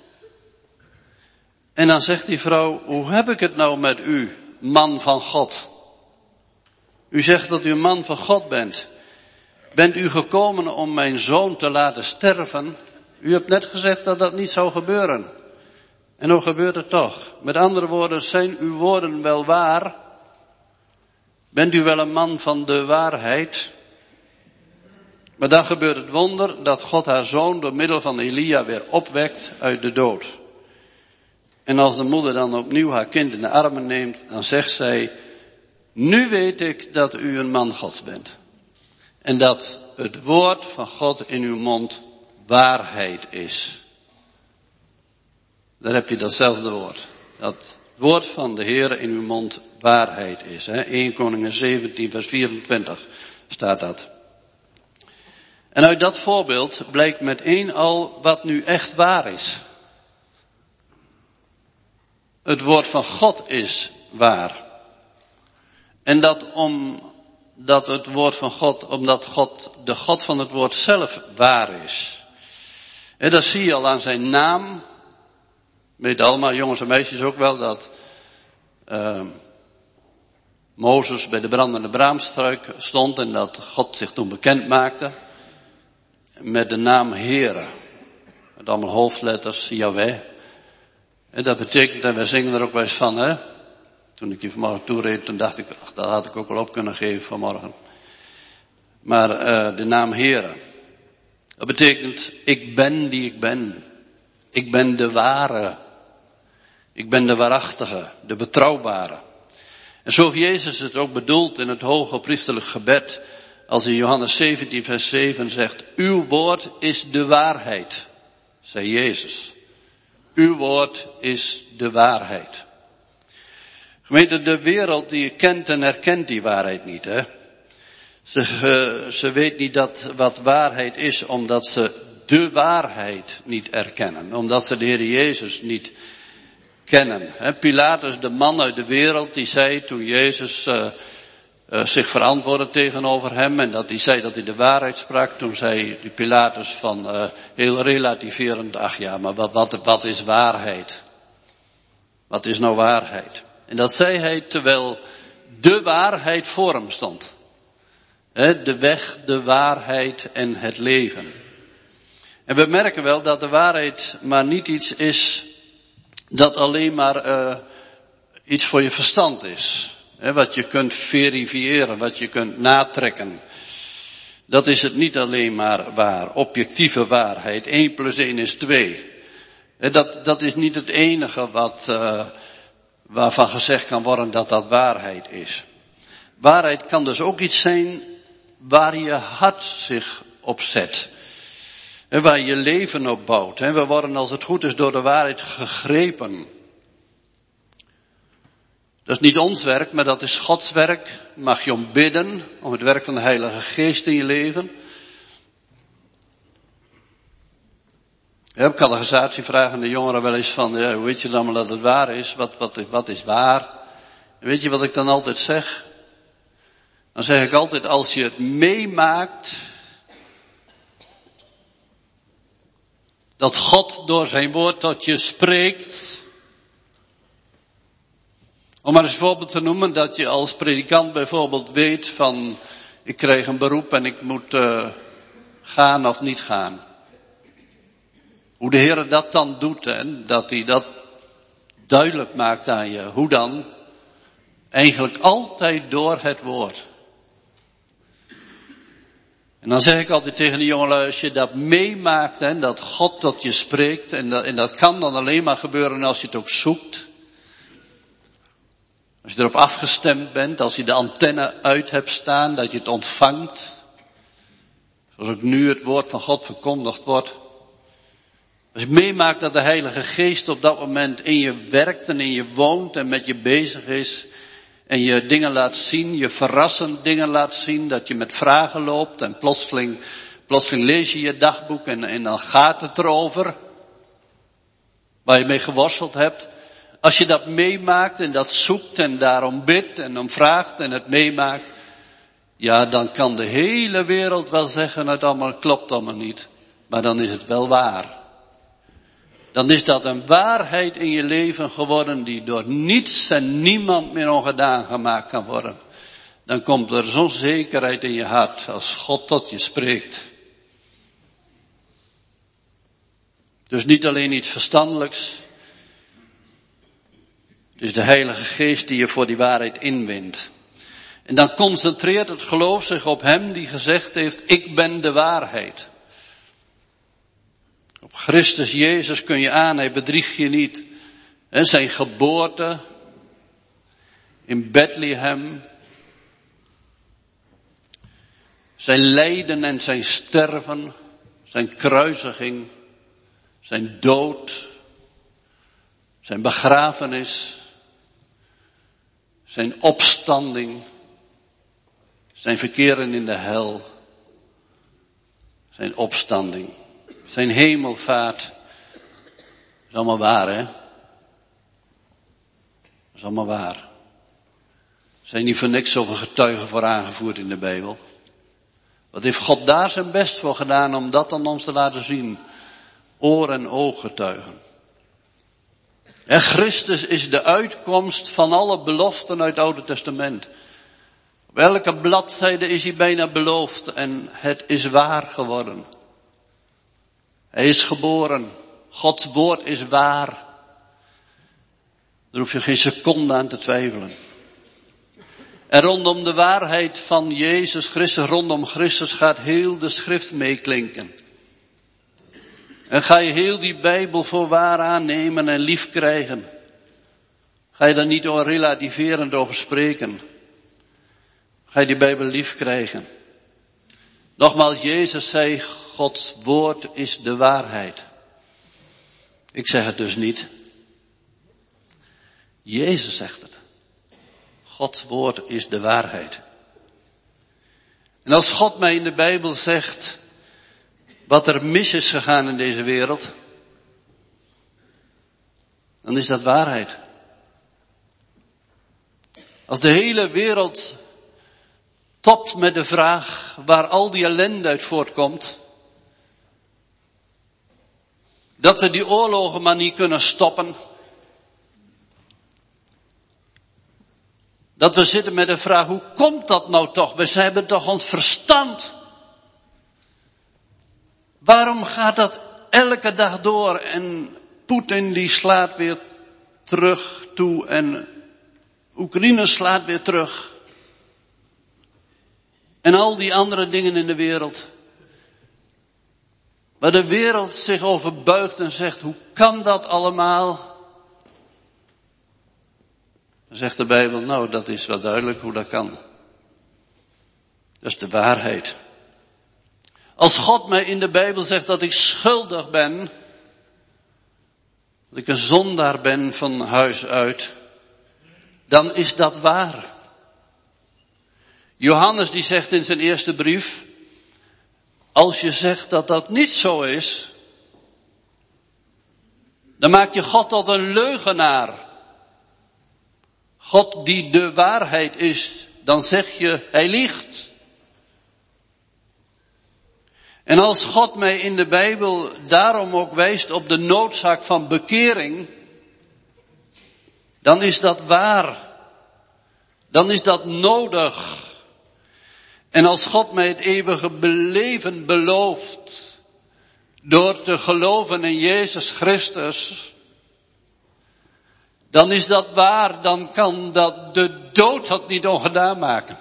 En dan zegt die vrouw, hoe heb ik het nou met u, man van God? U zegt dat u een man van God bent. Bent u gekomen om mijn zoon te laten sterven? U hebt net gezegd dat dat niet zou gebeuren. En hoe gebeurt het toch? Met andere woorden, zijn uw woorden wel waar? Bent u wel een man van de waarheid? Maar dan gebeurt het wonder dat God haar zoon door middel van Elia weer opwekt uit de dood. En als de moeder dan opnieuw haar kind in de armen neemt, dan zegt zij, nu weet ik dat u een man Gods bent. En dat het woord van God in uw mond waarheid is. Daar heb je datzelfde woord. Dat het woord van de Heer in uw mond waarheid is. 1 Koningen 17 vers 24 staat dat. En uit dat voorbeeld blijkt meteen al wat nu echt waar is. Het woord van God is waar. En omdat God de God van het woord zelf waar is. En dat zie je al aan zijn naam. Weet allemaal, jongens en meisjes ook wel, dat Mozes bij de brandende braamstruik stond en dat God zich toen bekend maakte met de naam Heere. Met allemaal hoofdletters, Yahweh. En dat betekent, en wij zingen er ook wel eens van, hè. Toen ik hier vanmorgen toereed, toen dacht ik, ach, dat had ik ook wel op kunnen geven vanmorgen. Maar de naam Heere. Dat betekent, ik ben die ik ben. Ik ben de ware. Ik ben de waarachtige, de betrouwbare. En zo heeft Jezus het ook bedoeld in het hoge priesterlijk gebed, als in Johannes 17 vers 7 zegt, uw woord is de waarheid, zei Jezus. Uw woord is de waarheid. Gemeente, de wereld die kent en herkent die waarheid niet, hè. Ze weet niet wat waarheid is, omdat ze de waarheid niet erkennen. Omdat ze de Heer Jezus niet kennen. Pilatus, de man uit de wereld, die zei toen Jezus zich verantwoordde tegenover hem en dat hij zei dat hij de waarheid sprak, toen zei die Pilatus van heel relativerend, ach ja, maar wat is waarheid? Wat is nou waarheid? En dat zei hij terwijl de waarheid voor hem stond. De weg, de waarheid en het leven. En we merken wel dat de waarheid maar niet iets is dat alleen maar iets voor je verstand is. Wat je kunt verifiëren, wat je kunt natrekken. Dat is het niet alleen maar waar, objectieve waarheid. 1 + 1 is 2. Dat is niet het enige waarvan gezegd kan worden dat dat waarheid is. Waarheid kan dus ook iets zijn waar je hart zich op zet. En waar je leven op bouwt. We worden als het goed is door de waarheid gegrepen. Dat is niet ons werk, maar dat is Gods werk. Mag je om bidden, om het werk van de Heilige Geest in je leven. Op catechisatie vragen de jongeren wel eens van, ja, hoe weet je dan maar dat het waar is? Wat is waar? En weet je wat ik dan altijd zeg? Dan zeg ik altijd, als je het meemaakt, dat God door zijn woord tot je spreekt, Om maar eens een voorbeeld te noemen, dat je als predikant bijvoorbeeld weet van, ik krijg een beroep en ik moet gaan of niet gaan. Hoe de Heer dat dan doet, hè? Dat hij dat duidelijk maakt aan je. Hoe dan? Eigenlijk altijd door het woord. En dan zeg ik altijd tegen de jongelui, als je dat meemaakt, hè, dat God tot je spreekt, en dat kan dan alleen maar gebeuren als je het ook zoekt. Als je erop afgestemd bent, als je de antenne uit hebt staan, dat je het ontvangt. Zoals ook nu het woord van God verkondigd wordt. Als je meemaakt dat de Heilige Geest op dat moment in je werkt en in je woont en met je bezig is. En je dingen laat zien, je verrassend dingen laat zien, dat je met vragen loopt en plotseling lees je je dagboek en dan gaat het erover. Waar je mee geworsteld hebt. Als je dat meemaakt en dat zoekt en daarom bidt en om vraagt en het meemaakt. Ja, dan kan de hele wereld wel zeggen, het klopt allemaal niet. Maar dan is het wel waar. Dan is dat een waarheid in je leven geworden die door niets en niemand meer ongedaan gemaakt kan worden. Dan komt er zo'n zekerheid in je hart als God tot je spreekt. Dus niet alleen iets verstandelijks. Het is de Heilige Geest die je voor die waarheid inwint. En dan concentreert het geloof zich op Hem die gezegd heeft, ik ben de waarheid. Op Christus Jezus kun je aan, Hij bedriegt je niet. En zijn geboorte in Bethlehem, zijn lijden en zijn sterven, zijn kruisiging, zijn dood, zijn begrafenis, zijn opstanding, zijn verkeren in de hel, zijn opstanding. Zijn hemelvaart. Dat is allemaal waar, hè? Dat is allemaal waar. Er zijn niet voor niks zoveel getuigen voor aangevoerd in de Bijbel. Wat heeft God daar zijn best voor gedaan om dat aan ons te laten zien? Oor- en ooggetuigen. En Christus is de uitkomst van alle beloften uit het Oude Testament. Op elke bladzijde is hij bijna beloofd en het is waar geworden. Hij is geboren. Gods woord is waar. Daar hoef je geen seconde aan te twijfelen. En rondom de waarheid van Jezus Christus, rondom Christus gaat heel de schrift meeklinken. En ga je heel die Bijbel voor waar aannemen en lief krijgen. Ga je daar niet relativerend over spreken. Ga je die Bijbel lief krijgen. Nogmaals, Jezus zei, Gods woord is de waarheid. Ik zeg het dus niet. Jezus zegt het. Gods woord is de waarheid. En als God mij in de Bijbel zegt wat er mis is gegaan in deze wereld, dan is dat waarheid. Als de hele wereld topt met de vraag waar al die ellende uit voortkomt, dat we die oorlogen maar niet kunnen stoppen, dat we zitten met de vraag, hoe komt dat nou toch? We hebben toch ons verstand? Waarom gaat dat elke dag door en Poetin die slaat weer terug toe en Oekraïne slaat weer terug. En al die andere dingen in de wereld. Waar de wereld zich over buigt en zegt, hoe kan dat allemaal? Dan zegt de Bijbel, nou dat is wel duidelijk hoe dat kan. Dat is de waarheid. Als God mij in de Bijbel zegt dat ik schuldig ben, dat ik een zondaar ben van huis uit, dan is dat waar. Johannes die zegt in zijn eerste brief, als je zegt dat dat niet zo is, dan maak je God tot een leugenaar. God die de waarheid is, dan zeg je, hij liegt. En als God mij in de Bijbel daarom ook wijst op de noodzaak van bekering, dan is dat waar. dan is dat nodig. En als God mij het eeuwige leven belooft, door te geloven in Jezus Christus, dan is dat waar, dan kan dat de dood dat niet ongedaan maken.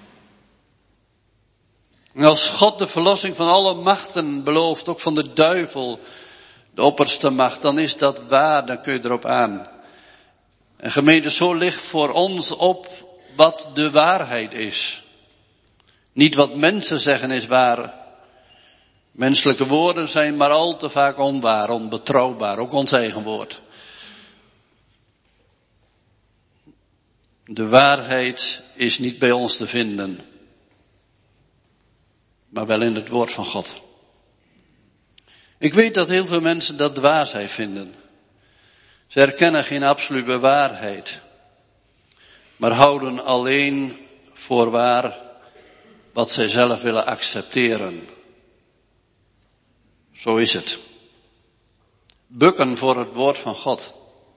En als God de verlossing van alle machten belooft, ook van de duivel, de opperste macht, dan is dat waar, dan kun je erop aan. En gemeente, zo ligt voor ons op wat de waarheid is. Niet wat mensen zeggen is waar. Menselijke woorden zijn maar al te vaak onwaar, onbetrouwbaar, ook ons eigen woord. De waarheid is niet bij ons te vinden, maar wel in het woord van God. Ik weet dat heel veel mensen dat dwaasheid vinden. Ze erkennen geen absolute waarheid, maar houden alleen voor waar wat zij zelf willen accepteren. Zo is het. Bukken voor het woord van God.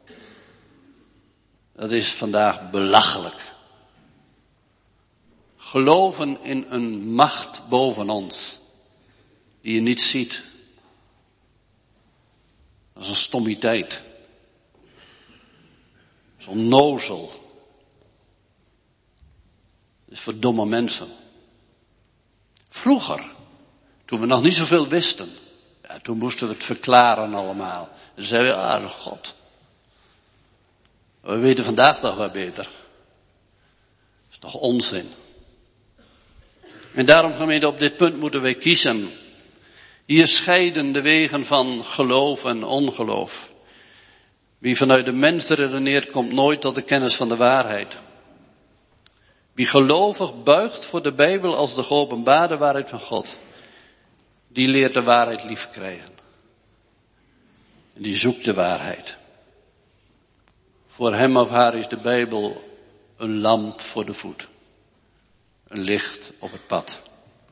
Dat is vandaag belachelijk. Geloven in een macht boven ons, die je niet ziet. Dat is een stommiteit. Dat is onnozel. Dat is voor domme mensen. Vroeger, toen we nog niet zoveel wisten, ja, toen moesten we het verklaren allemaal. Dan zeiden we, God. We weten vandaag toch wel beter. Dat is toch onzin. En daarom, gemeente, op dit punt moeten wij kiezen. Hier scheiden de wegen van geloof en ongeloof. Wie vanuit de mens redeneert, komt nooit tot de kennis van de waarheid. Wie gelovig buigt voor de Bijbel als de geopenbaarde waarheid van God, die leert de waarheid lief krijgen. En die zoekt de waarheid. Voor hem of haar is de Bijbel een lamp voor de voet. Een licht op het pad.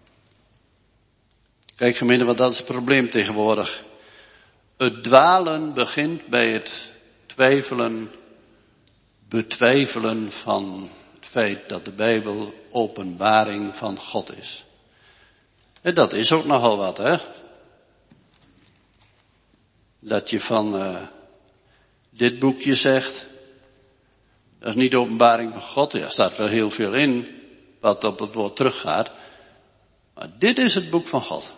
Kijk gemeente, want dat is het probleem tegenwoordig. Het dwalen begint bij het betwijfelen van het feit dat de Bijbel openbaring van God is. En dat is ook nogal wat, hè. Dat je van dit boekje zegt, dat is niet de openbaring van God. Ja, er staat wel heel veel in wat op het woord teruggaat. Maar dit is het boek van God.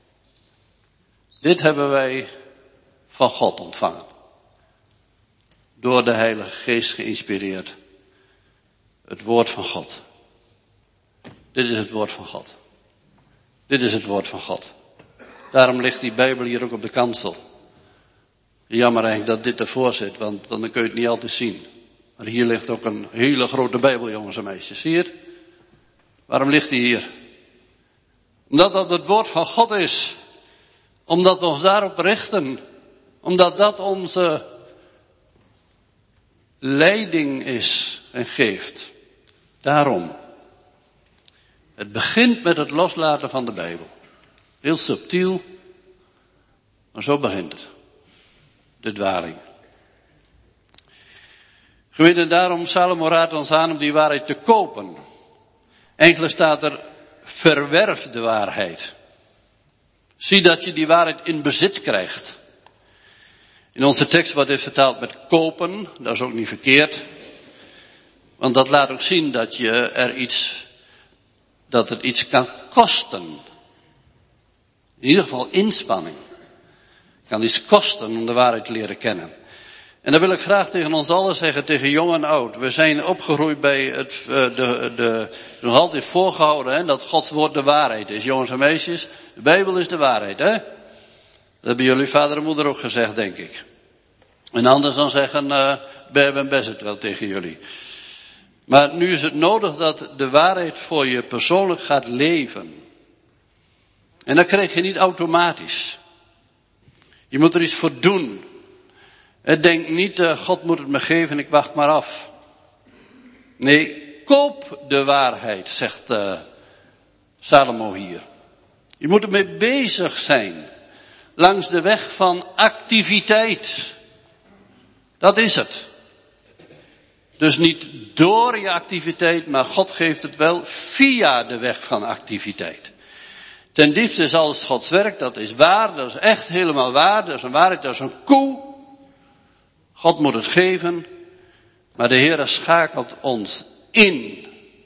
Dit hebben wij van God ontvangen. Door de Heilige Geest geïnspireerd. Het woord van God. Dit is het woord van God. Dit is het woord van God. Daarom ligt die Bijbel hier ook op de kansel. Jammer eigenlijk dat dit ervoor zit, want dan kun je het niet altijd zien. Maar hier ligt ook een hele grote Bijbel, jongens en meisjes. Zie je het? Waarom ligt die hier? Omdat dat het woord van God is. Omdat we ons daarop richten. Omdat dat onze leiding is en geeft. Daarom. Het begint met het loslaten van de Bijbel. Heel subtiel. Maar zo begint het. De dwaling. Gemeente, daarom Salomo raadt ons aan om die waarheid te kopen. Enkele staat er, verwerf de waarheid. Zie dat je die waarheid in bezit krijgt. In onze tekst wordt dit vertaald met kopen. Dat is ook niet verkeerd. Want dat laat ook zien dat dat het iets kan kosten. In ieder geval inspanning. Het kan iets kosten om de waarheid te leren kennen. En dan wil ik graag tegen ons allen zeggen, tegen jong en oud. We zijn opgegroeid bij nog altijd voorgehouden, hè, dat Gods woord de waarheid is. Jongens en meisjes, de Bijbel is de waarheid, hè. Dat hebben jullie vader en moeder ook gezegd, denk ik. En anders dan zeggen, Beb en Bess het wel tegen jullie. Maar nu is het nodig dat de waarheid voor je persoonlijk gaat leven. En dat krijg je niet automatisch. Je moet er iets voor doen. Denk niet, God moet het me geven, ik wacht maar af. Nee, koop de waarheid, zegt Salomo hier. Je moet ermee bezig zijn. Langs de weg van activiteit. Dat is het. Dus niet door je activiteit, maar God geeft het wel via de weg van activiteit. Ten diepste is alles Gods werk, dat is waar, dat is echt helemaal waar, dat is een waarheid, dat is een koe. God moet het geven, maar de Heer schakelt ons in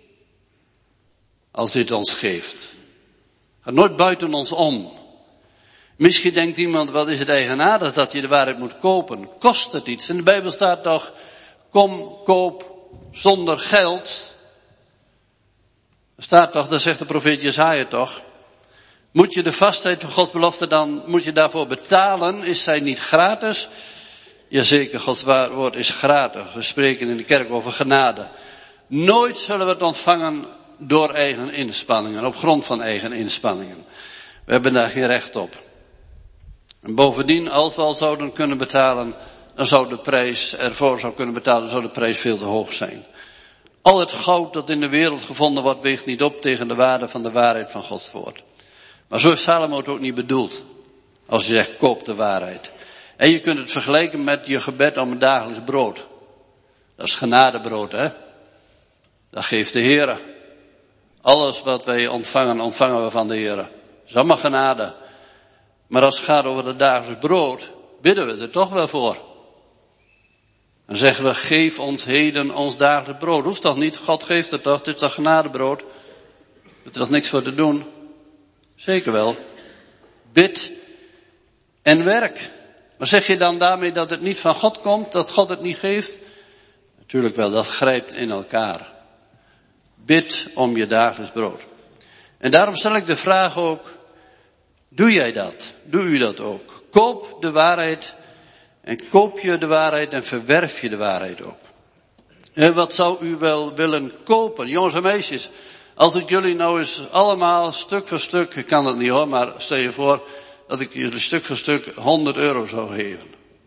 als dit ons geeft. Gaat nooit buiten ons om. Misschien denkt iemand, wat is het eigenaardig dat je de waarheid moet kopen? Kost het iets? In de Bijbel staat toch, kom, koop zonder geld. Er staat toch, dat zegt de profeet Jesaja toch. Moet je de vastheid van Gods belofte dan, moet je daarvoor betalen? Is zij niet gratis? Jazeker, Gods woord is gratis. We spreken in de kerk over genade. Nooit zullen we het ontvangen door eigen inspanningen, op grond van eigen inspanningen. We hebben daar geen recht op. En bovendien, als we al zouden kunnen betalen, dan zou de prijs ervoor zou kunnen betalen, dan zou de prijs veel te hoog zijn. Al het goud dat in de wereld gevonden wordt, weegt niet op tegen de waarde van de waarheid van Gods woord. Maar zo is Salomo het ook niet bedoeld. Als je zegt, koop de waarheid. En je kunt het vergelijken met je gebed om een dagelijks brood. Dat is genadebrood, hè. Dat geeft de Heere. Alles wat wij ontvangen, ontvangen we van de Heere. Dat is allemaal genade. Maar als het gaat over het dagelijks brood, bidden we er toch wel voor. Dan zeggen we, geef ons heden ons dagelijks brood. Hoeft toch niet, God geeft het toch, dit is toch genadebrood. Er is toch niks voor te doen. Zeker wel. Bid en werk. Maar zeg je dan daarmee dat het niet van God komt, dat God het niet geeft? Natuurlijk wel, dat grijpt in elkaar. Bid om je dagelijks brood. En daarom stel ik de vraag ook, doe jij dat? Doe u dat ook? Koop de waarheid en koop je de waarheid en verwerf je de waarheid ook. En wat zou u wel willen kopen? Jongens en meisjes, als ik jullie nou eens allemaal stuk voor stuk, ik kan dat niet hoor, maar stel je voor dat ik jullie stuk voor stuk 100 euro zou geven.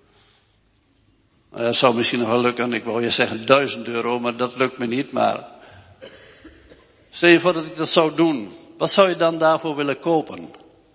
Dat zou misschien nog wel lukken, ik wou je zeggen 1000 euro, maar dat lukt me niet, maar stel je voor dat ik dat zou doen. Wat zou je dan daarvoor willen kopen?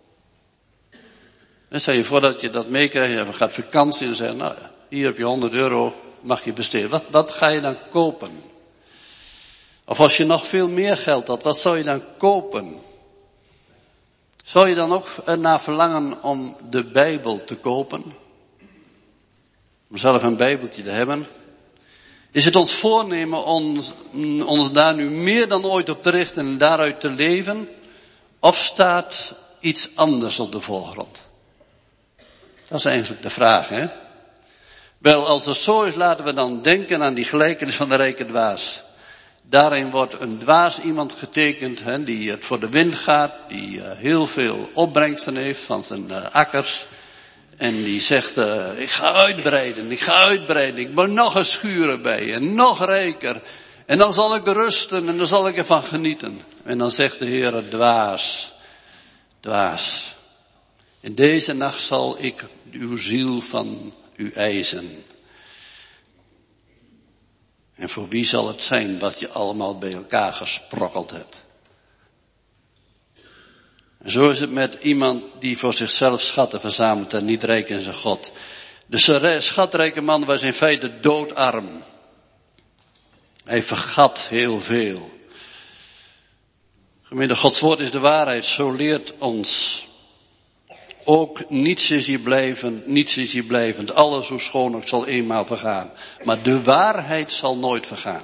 En stel je voor dat je dat meekrijgt, je gaat vakantie en zegt, nou, hier heb je 100 euro, mag je besteden. Wat ga je dan kopen? Of als je nog veel meer geld had, wat zou je dan kopen? Zou je dan ook ernaar verlangen om de Bijbel te kopen? Om zelf een Bijbeltje te hebben? Is het ons voornemen ons daar nu meer dan ooit op te richten en daaruit te leven? Of staat iets anders op de voorgrond? Dat is eigenlijk de vraag, hè? Wel, als het zo is, laten we dan denken aan die gelijkenis van de rijke dwaas. Daarin wordt een dwaas iemand getekend, hè, die het voor de wind gaat, die heel veel opbrengsten heeft van zijn akkers. En die zegt, ik ga uitbreiden, ik moet nog een schuur bij en nog rijker. En dan zal ik rusten en dan zal ik ervan genieten. En dan zegt de Heer, dwaas, dwaas. In deze nacht zal ik uw ziel van u eisen. En voor wie zal het zijn wat je allemaal bij elkaar gesprokkeld hebt? En zo is het met iemand die voor zichzelf schatten verzamelt en niet rijk in zijn God. De schatrijke man was in feite doodarm. Hij vergat heel veel. Gemeente, Gods woord is de waarheid, zo leert ons. Ook niets is hier blijvend. Alles hoe schoon ook zal eenmaal vergaan. Maar de waarheid zal nooit vergaan.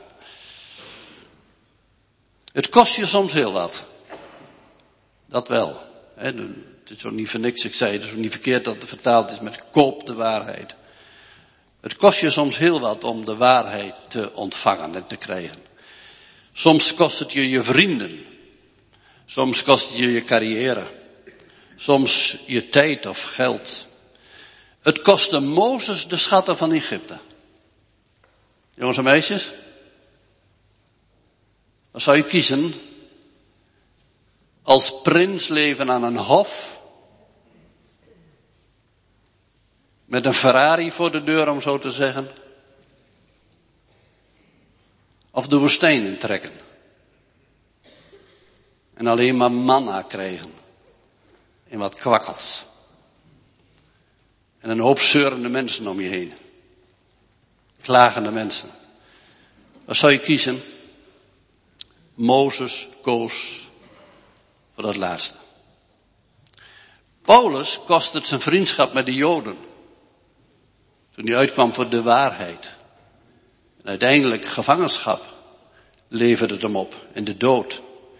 Het kost je soms heel wat. Dat wel. Het is ook niet voor niks, ik zei, het is ook niet verkeerd dat het vertaald is met koop de waarheid. Het kost je soms heel wat om de waarheid te ontvangen en te krijgen. Soms kost het je vrienden. Soms kost het je je carrière. Soms je tijd of geld. Het kostte Mozes de schatten van Egypte. Jongens en meisjes. Dan zou je kiezen. Als prins leven aan een hof. Met een Ferrari voor de deur, om zo te zeggen. Of de woestijn intrekken. En alleen maar manna krijgen. En wat kwakkels. En een hoop zeurende mensen om je heen. Klagende mensen. Wat zou je kiezen? Mozes koos voor dat laatste. Paulus kost het zijn vriendschap met de Joden. Toen hij uitkwam voor de waarheid. En uiteindelijk gevangenschap leverde het hem op en de dood.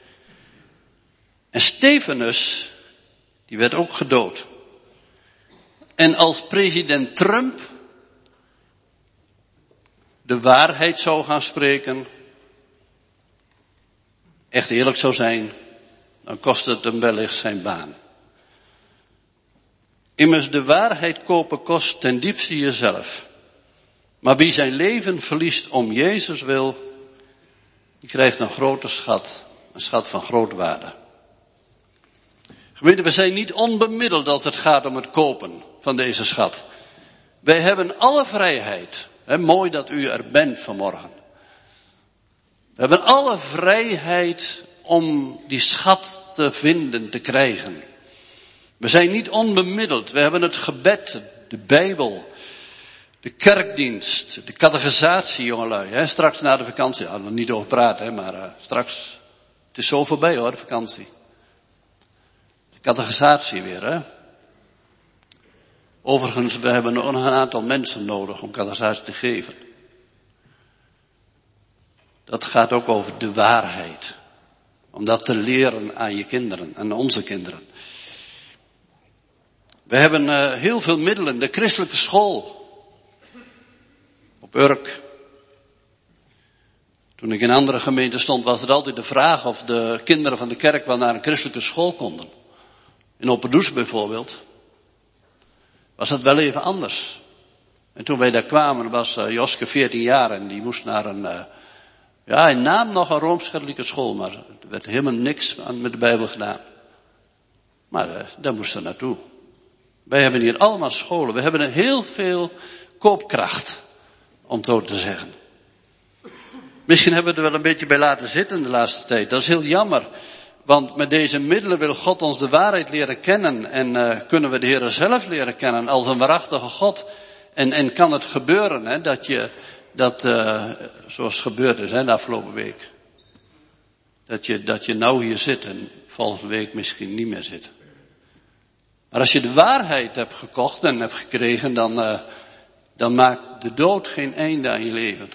En Stefanus, die werd ook gedood. En als president Trump de waarheid zou gaan spreken, echt eerlijk zou zijn, dan kost het hem wellicht zijn baan. Immers de waarheid kopen kost ten diepste jezelf. Maar wie zijn leven verliest om Jezus wil, die krijgt een grote schat. Een schat van grote waarde. Gemeente, we zijn niet onbemiddeld als het gaat om het kopen van deze schat. Wij hebben alle vrijheid. Mooi dat u er bent vanmorgen. We hebben alle vrijheid om die schat te vinden, te krijgen. We zijn niet onbemiddeld. We hebben het gebed, de Bijbel, de kerkdienst, de catechisatie, jongelui. Straks na de vakantie, daar gaan we niet over praten, maar straks, het is zo voorbij hoor, de vakantie. De catechisatie weer, hè. Overigens, we hebben nog een aantal mensen nodig om catechisatie te geven. Dat gaat ook over de waarheid. Om dat te leren aan je kinderen, aan onze kinderen. We hebben heel veel middelen. De christelijke school. Op Urk. Toen ik in andere gemeenten stond, was er altijd de vraag of de kinderen van de kerk wel naar een christelijke school konden. In Opperdoes bijvoorbeeld. Was dat wel even anders. En toen wij daar kwamen was Joske 14 jaar en die moest naar in naam nog een Rooms-Katholieke school, maar er werd helemaal niks met de Bijbel gedaan. Maar daar moest ze naartoe. Wij hebben hier allemaal scholen. We hebben heel veel koopkracht, om het zo te zeggen. Misschien hebben we er wel een beetje bij laten zitten de laatste tijd. Dat is heel jammer. Want met deze middelen wil God ons de waarheid leren kennen. En kunnen we de Heer zelf leren kennen als een waarachtige God. En kan het gebeuren, hè, zoals gebeurd is, hè, de afgelopen week. Dat je nou hier zit en volgende week misschien niet meer zit. Maar als je de waarheid hebt gekocht en hebt gekregen, dan maakt de dood geen einde aan je leven.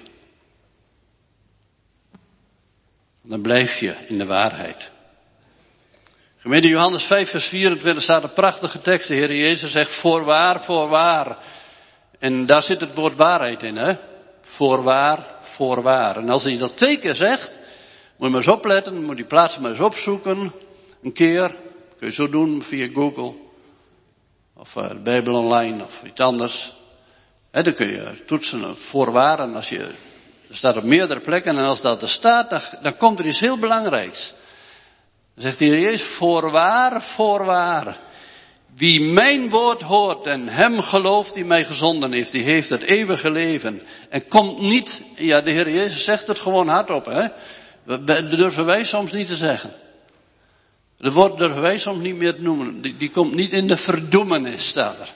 Dan blijf je in de waarheid. Gemeente Johannes 5 vers 24 staat een prachtige tekst. De Heer Jezus zegt voorwaar, voorwaar. En daar zit het woord waarheid in, hè. Voorwaar, voorwaar. En als hij dat 2 keer zegt, moet je maar eens opletten, moet die plaats maar eens opzoeken. Een keer, kun je zo doen via Google. Of de Bijbel online of iets anders. Dan kun je toetsen voorwaar. En er staat op meerdere plekken. En als dat er staat, dan komt er iets heel belangrijks. Dan zegt de Heer Jezus, voorwaar, voorwaar. Wie mijn woord hoort en hem gelooft die mij gezonden heeft, die heeft het eeuwige leven. En komt niet, de Heer Jezus zegt het gewoon hardop, hè. Dat durven wij soms niet te zeggen. Het woord durven wij soms niet meer te noemen. Die komt niet in de verdoemenis, staat er.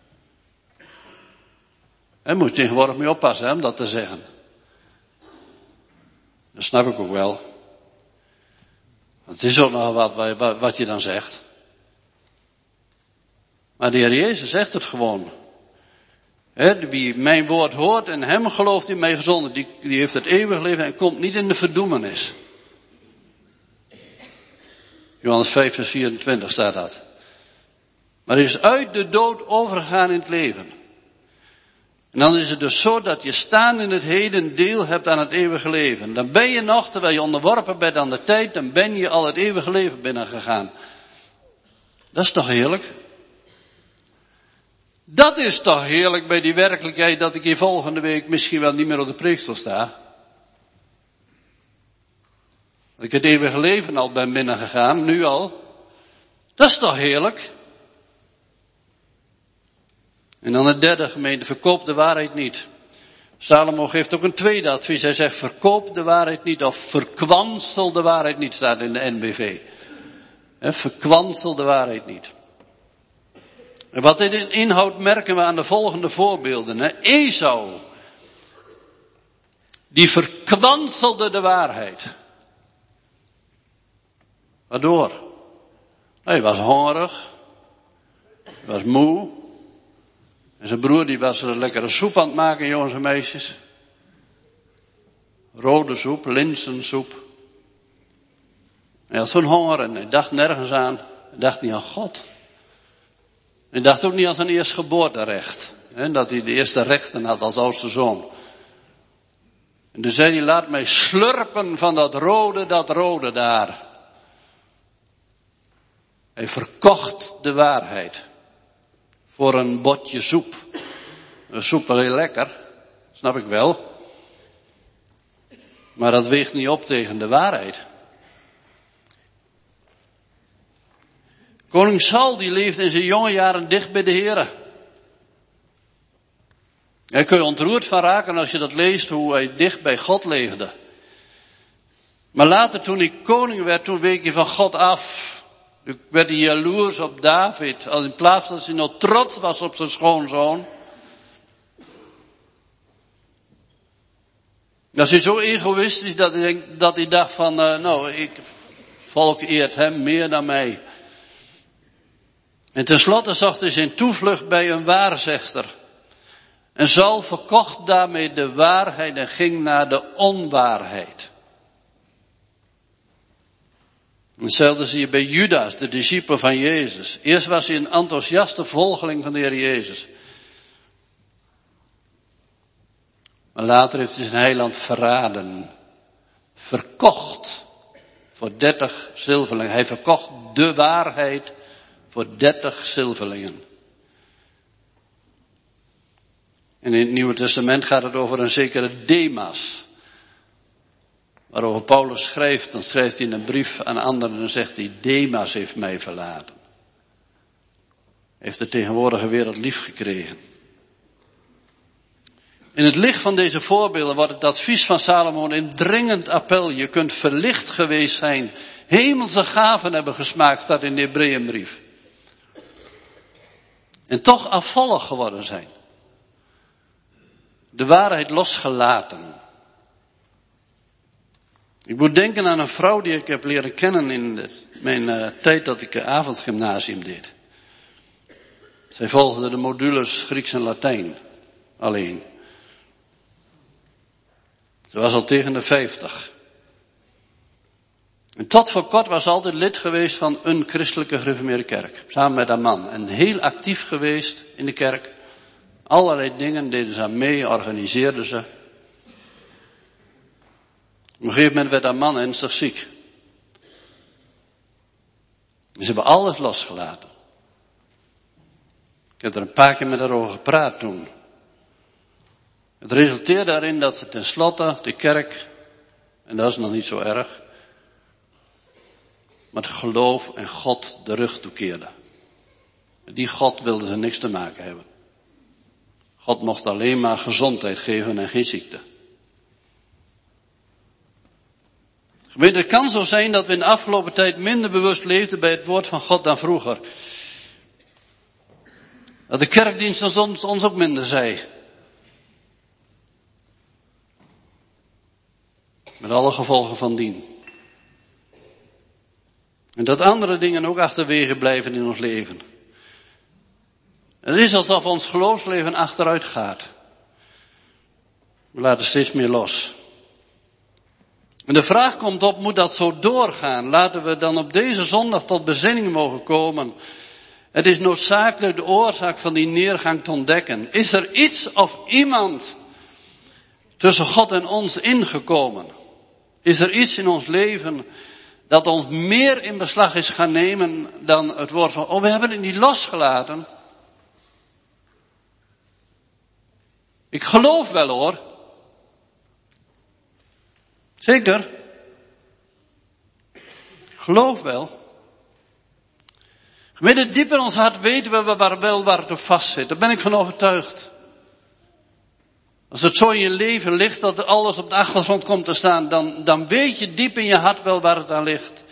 Daar moet je tegenwoordig mee oppassen, hè, om dat te zeggen. Dat snap ik ook wel. Want het is ook nog wat je dan zegt. Maar de Heer Jezus zegt het gewoon. Wie mijn woord hoort en hem gelooft die mij gezonden, die heeft het eeuwig leven en komt niet in de verdoemenis. Johannes 5 vers 24 staat dat. Maar hij is uit de dood overgegaan in het leven. En dan is het dus zo dat je staan in het heden deel hebt aan het eeuwige leven. Dan ben je nog, terwijl je onderworpen bent aan de tijd, dan ben je al het eeuwige leven binnengegaan. Dat is toch heerlijk? Dat is toch heerlijk bij die werkelijkheid dat ik hier volgende week misschien wel niet meer op de preekstoel sta. Dat ik het eeuwige leven al ben binnengegaan, nu al. Dat is toch heerlijk? En dan het derde, gemeente, verkoop de waarheid niet. Salomo geeft ook een tweede advies. Hij zegt, verkoop de waarheid niet of verkwansel de waarheid niet, staat in de NBV. Verkwansel de waarheid niet. En wat dit inhoudt merken we aan de volgende voorbeelden. Esau. Die verkwanselde de waarheid. Waardoor? Hij was hongerig. Hij was moe. En zijn broer die was een lekkere soep aan het maken, jongens en meisjes. Rode soep, linzensoep. Hij had zo'n honger en hij dacht nergens aan. Hij dacht niet aan God. Hij dacht ook niet aan zijn eerstgeboorterecht. Dat hij de eerste rechten had als oudste zoon. En toen zei hij, laat mij slurpen van dat rode daar. Hij verkocht de waarheid. Voor een botje soep. Een soep wel heel lekker. Snap ik wel. Maar dat weegt niet op tegen de waarheid. Koning Saul die leefde in zijn jonge jaren dicht bij de Here. Daar kun je ontroerd van raken als je dat leest, hoe hij dicht bij God leefde. Maar later toen hij koning werd, toen week hij van God af. Toen werd hij jaloers op David. Al in plaats dat hij nog trots was op zijn schoonzoon. Dat is hij zo egoïstisch dat hij dacht van, volk eert hem meer dan mij. En tenslotte zocht hij zijn toevlucht bij een waarzegster. En Saul verkocht daarmee de waarheid en ging naar de onwaarheid. En hetzelfde zie je bij Judas, de discipel van Jezus. Eerst was hij een enthousiaste volgeling van de Heer Jezus. Maar later heeft hij zijn heiland verraden. Verkocht voor 30 zilverlingen. Hij verkocht de waarheid voor 30 zilverlingen. En in het Nieuwe Testament gaat het over een zekere Demas. Waarover Paulus schrijft, dan schrijft hij in een brief aan anderen en dan zegt hij, Demas heeft mij verlaten. Heeft de tegenwoordige wereld lief gekregen. In het licht van deze voorbeelden wordt het advies van Salomo een dringend appel. Je kunt verlicht geweest zijn. Hemelse gaven hebben gesmaakt, staat in de Hebreeënbrief. En toch afvallig geworden zijn. De waarheid losgelaten. Ik moet denken aan een vrouw die ik heb leren kennen in mijn tijd dat ik avondgymnasium deed. Zij volgde de modules Grieks en Latijn alleen. Ze was al tegen de 50. En tot voor kort was ze altijd lid geweest van een christelijke gereformeerde kerk. Samen met haar man. En heel actief geweest in de kerk. Allerlei dingen deden ze aan mee, organiseerden ze. Op een gegeven moment werd haar man ernstig ziek. Ze hebben alles losgelaten. Ik heb er een paar keer met haar over gepraat toen. Het resulteerde erin dat ze tenslotte de kerk, en dat is nog niet zo erg, maar het geloof en God de rug toekeerde. Die God wilde ze niks te maken hebben. God mocht alleen maar gezondheid geven en geen ziekte. Gemeente, het kan zo zijn dat we in de afgelopen tijd minder bewust leefden bij het woord van God dan vroeger. Dat de kerkdienst ons ook minder zei. Met alle gevolgen van dien. En dat andere dingen ook achterwege blijven in ons leven. Het is alsof ons geloofsleven achteruit gaat. We laten steeds meer los. En de vraag komt op, moet dat zo doorgaan? Laten we dan op deze zondag tot bezinning mogen komen. Het is noodzakelijk de oorzaak van die neergang te ontdekken. Is er iets of iemand tussen God en ons ingekomen? Is er iets in ons leven dat ons meer in beslag is gaan nemen dan het woord van, we hebben het niet losgelaten. Ik geloof wel hoor. Zeker. Ik geloof wel. Midden diep in ons hart weten we waar het op vast zit. Daar ben ik van overtuigd. Als het zo in je leven ligt dat alles op de achtergrond komt te staan, dan weet je diep in je hart wel waar het aan ligt.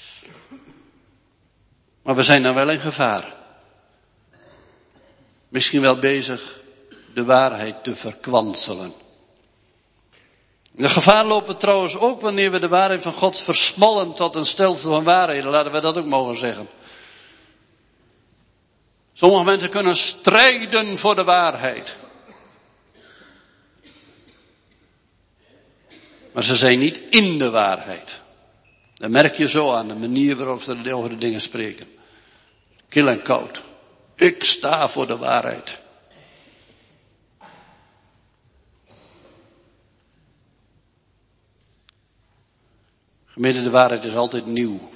Maar we zijn dan wel in gevaar. Misschien wel bezig de waarheid te verkwanselen. De gevaar lopen we trouwens ook wanneer we de waarheid van God versmallen tot een stelsel van waarheden. Laten we dat ook mogen zeggen. Sommige mensen kunnen strijden voor de waarheid. Maar ze zijn niet in de waarheid. Dat merk je zo aan de manier waarop ze over de dingen spreken. Kil en koud. Ik sta voor de waarheid. Gemeente, de waarheid is altijd nieuw.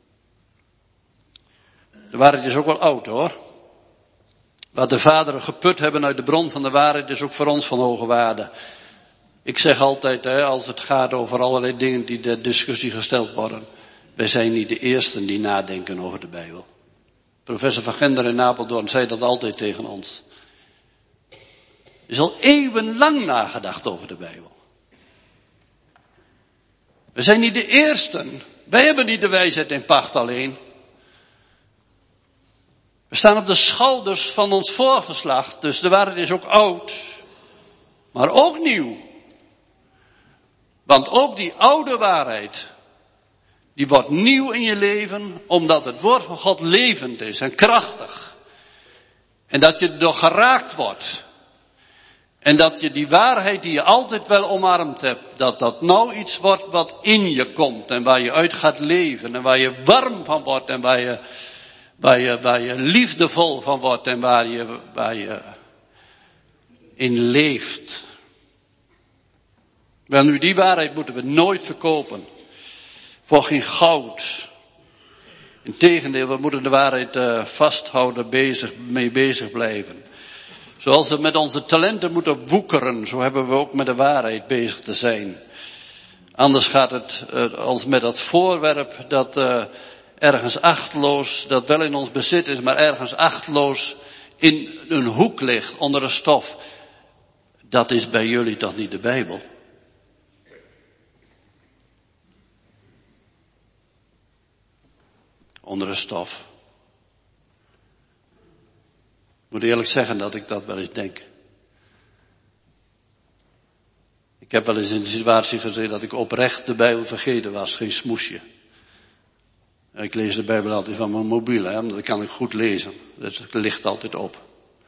De waarheid is ook wel oud hoor. Wat de vaderen geput hebben uit de bron van de waarheid is ook voor ons van hoge waarde. Ik zeg altijd, als het gaat over allerlei dingen die ter discussie gesteld worden. Wij zijn niet de eersten die nadenken over de Bijbel. Professor van Gender in Apeldoorn zei dat altijd tegen ons. Er is al eeuwenlang nagedacht over de Bijbel. We zijn niet de eersten. Wij hebben niet de wijsheid in pacht alleen. We staan op de schouders van ons voorgeslacht. Dus de waarheid is ook oud. Maar ook nieuw. Want ook die oude waarheid, die wordt nieuw in je leven, omdat het woord van God levend is en krachtig. En dat je door geraakt wordt. En dat je die waarheid die je altijd wel omarmd hebt, dat dat nou iets wordt wat in je komt en waar je uit gaat leven en waar je warm van wordt en waar je liefdevol van wordt en waar je in leeft. Wel nu, die waarheid moeten we nooit verkopen. Voor geen goud. Integendeel, we moeten de waarheid vasthouden, mee bezig blijven. Zoals we met onze talenten moeten woekeren, zo hebben we ook met de waarheid bezig te zijn. Anders gaat het als met dat voorwerp dat ergens achteloos, dat wel in ons bezit is, maar ergens achteloos in een hoek ligt, onder een stof. Dat is bij jullie toch niet de Bijbel? Onder een stof. Ik moet eerlijk zeggen dat ik dat wel eens denk. Ik heb wel eens in de situatie gezeten dat ik oprecht de Bijbel vergeten was, geen smoesje. Ik lees de Bijbel altijd van mijn mobiel, hè, omdat dat kan ik goed lezen. Dus het ligt altijd op.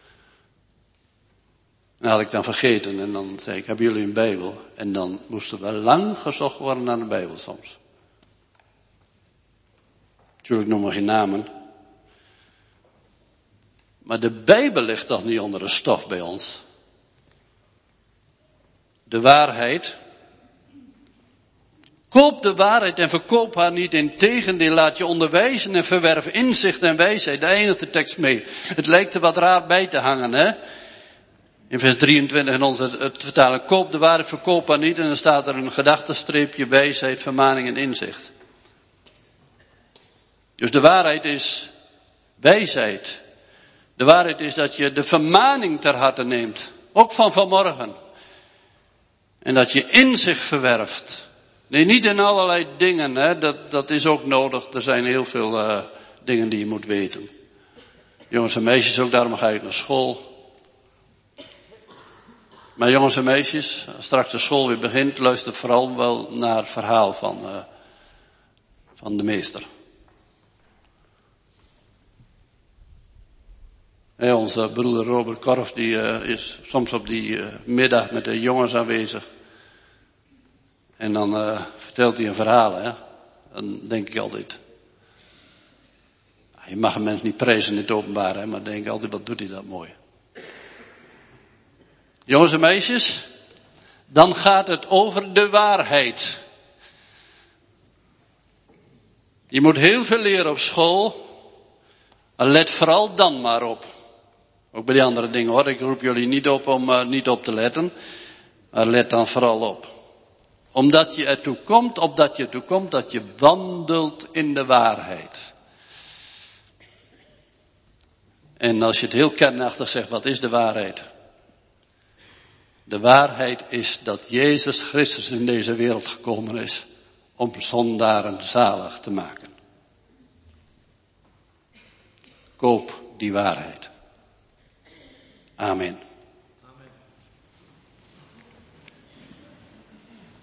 Dat had ik dan vergeten en dan zei ik, hebben jullie een Bijbel? En dan moest er wel lang gezocht worden naar de Bijbel soms. Natuurlijk noemen we geen namen. Maar de Bijbel ligt toch niet onder een stof bij ons? De waarheid. Koop de waarheid en verkoop haar niet. Integendeel, laat je onderwijzen en verwerf inzicht en wijsheid. Daar eindigt de tekst mee. Het lijkt er wat raar bij te hangen, hè? In vers 23 in het vertalen. Koop de waarheid, verkoop haar niet. En dan staat er een gedachtenstreepje, wijsheid, vermaning en inzicht. Dus de waarheid is wijsheid. De waarheid is dat je de vermaning ter harte neemt. Ook van vanmorgen. En dat je inzicht verwerft. Nee, niet in allerlei dingen. Hè. Dat is ook nodig. Er zijn heel veel dingen die je moet weten. Jongens en meisjes, ook daarom ga ik naar school. Maar jongens en meisjes, als straks de school weer begint, luister vooral wel naar het verhaal van de meester. Onze broeder Robert Korf, die is soms op die middag met de jongens aanwezig. En dan vertelt hij een verhaal, hè. Dan denk ik altijd, je mag een mens niet prijzen in het openbaar, hè, maar dan denk ik altijd, wat doet hij dat mooi. Jongens en meisjes, dan gaat het over de waarheid. Je moet heel veel leren op school, maar let vooral dan maar op. Ook bij die andere dingen hoor, ik roep jullie niet op om niet op te letten, maar let dan vooral op. Omdat je ertoe komt, dat je wandelt in de waarheid. En als je het heel kernachtig zegt, wat is de waarheid? De waarheid is dat Jezus Christus in deze wereld gekomen is om zondaren zalig te maken. Koop die waarheid. Amen.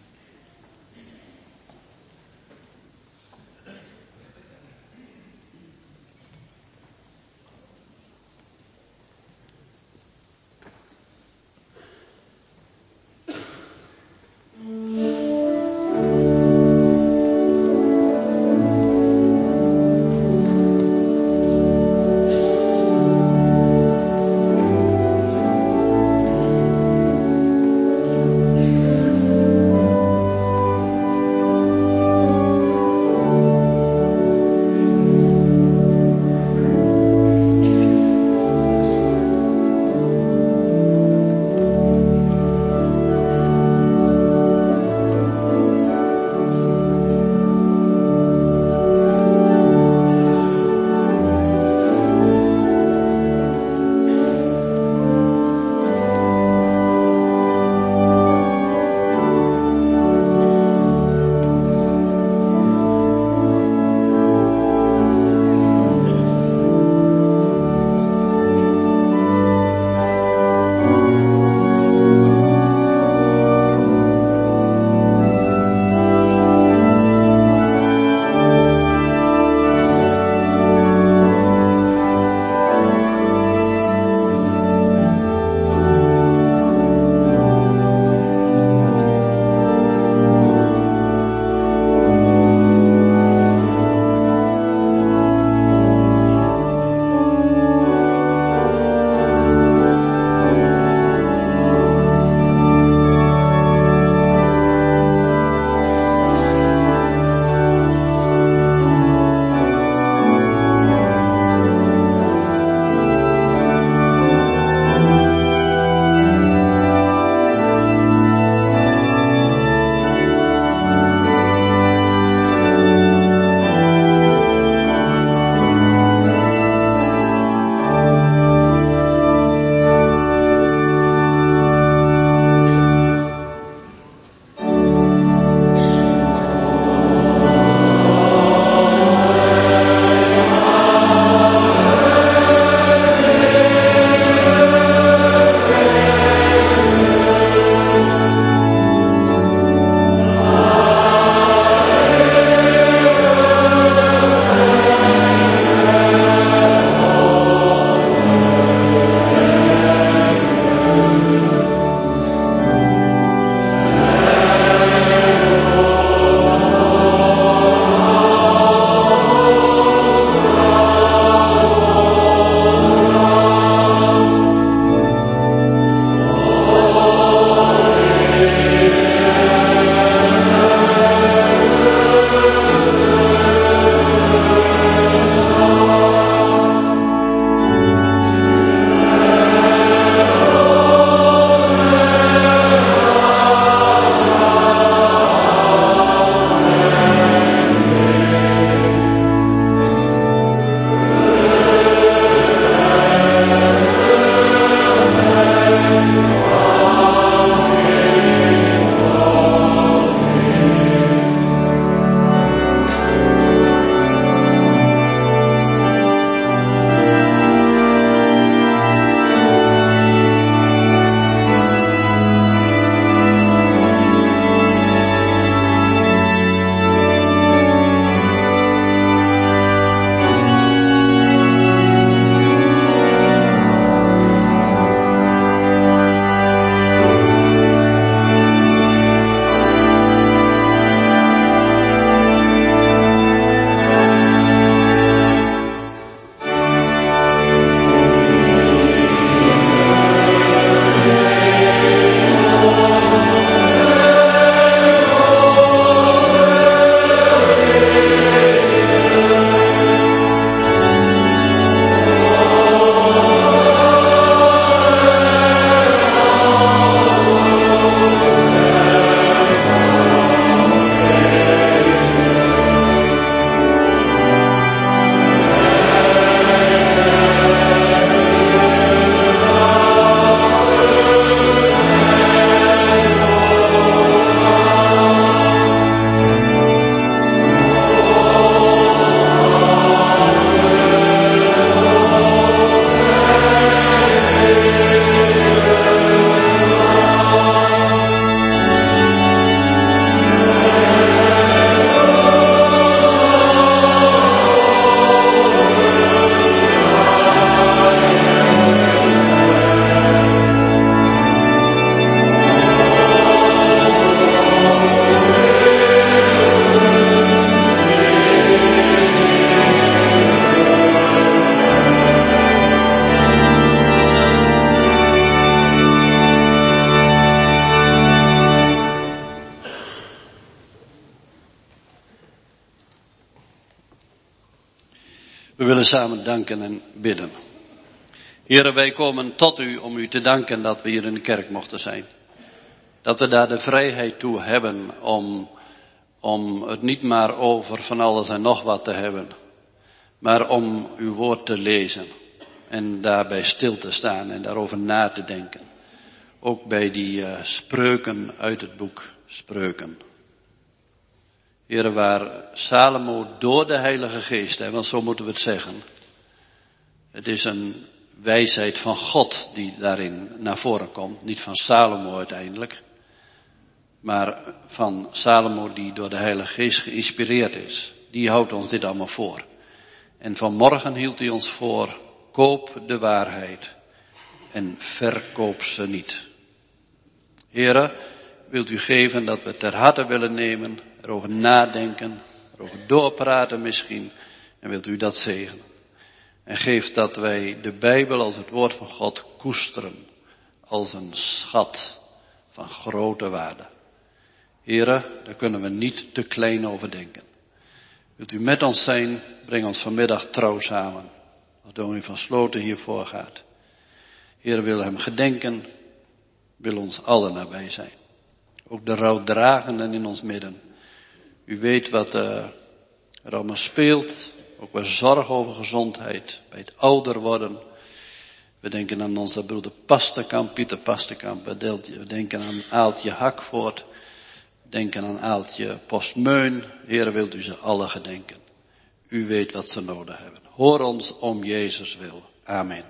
We willen samen danken en bidden. Heren, wij komen tot u om u te danken dat we hier in de kerk mochten zijn. Dat we daar de vrijheid toe hebben om het niet maar over van alles en nog wat te hebben. Maar om uw woord te lezen. En daarbij stil te staan en daarover na te denken. Ook bij die spreuken uit het boek Spreuken. Heren, waar Salomo door de Heilige Geest, want zo moeten we het zeggen. Het is een wijsheid van God die daarin naar voren komt. Niet van Salomo uiteindelijk. Maar van Salomo die door de Heilige Geest geïnspireerd is. Die houdt ons dit allemaal voor. En vanmorgen hield hij ons voor, koop de waarheid en verkoop ze niet. Heren, wilt u geven dat we ter harte willen nemen, erover nadenken, erover doorpraten misschien. En wilt u dat zegenen. En geef dat wij de Bijbel als het woord van God koesteren. Als een schat van grote waarde. Heren, daar kunnen we niet te klein over denken. Wilt u met ons zijn, breng ons vanmiddag trouw samen. Als dominee van Sloten hiervoor gaat. Heren, wil hem gedenken, wil ons allen nabij zijn. Ook de rouwdragenden in ons midden. U weet wat er allemaal speelt. Ook bij zorg over gezondheid, bij het ouder worden. We denken aan onze broeder Pastekamp, Pieter Pastekamp. We denken aan Aaltje Hakvoort. We denken aan Aaltje Postmeun. Heere, wilt u ze alle gedenken. U weet wat ze nodig hebben. Hoor ons om Jezus wil. Amen.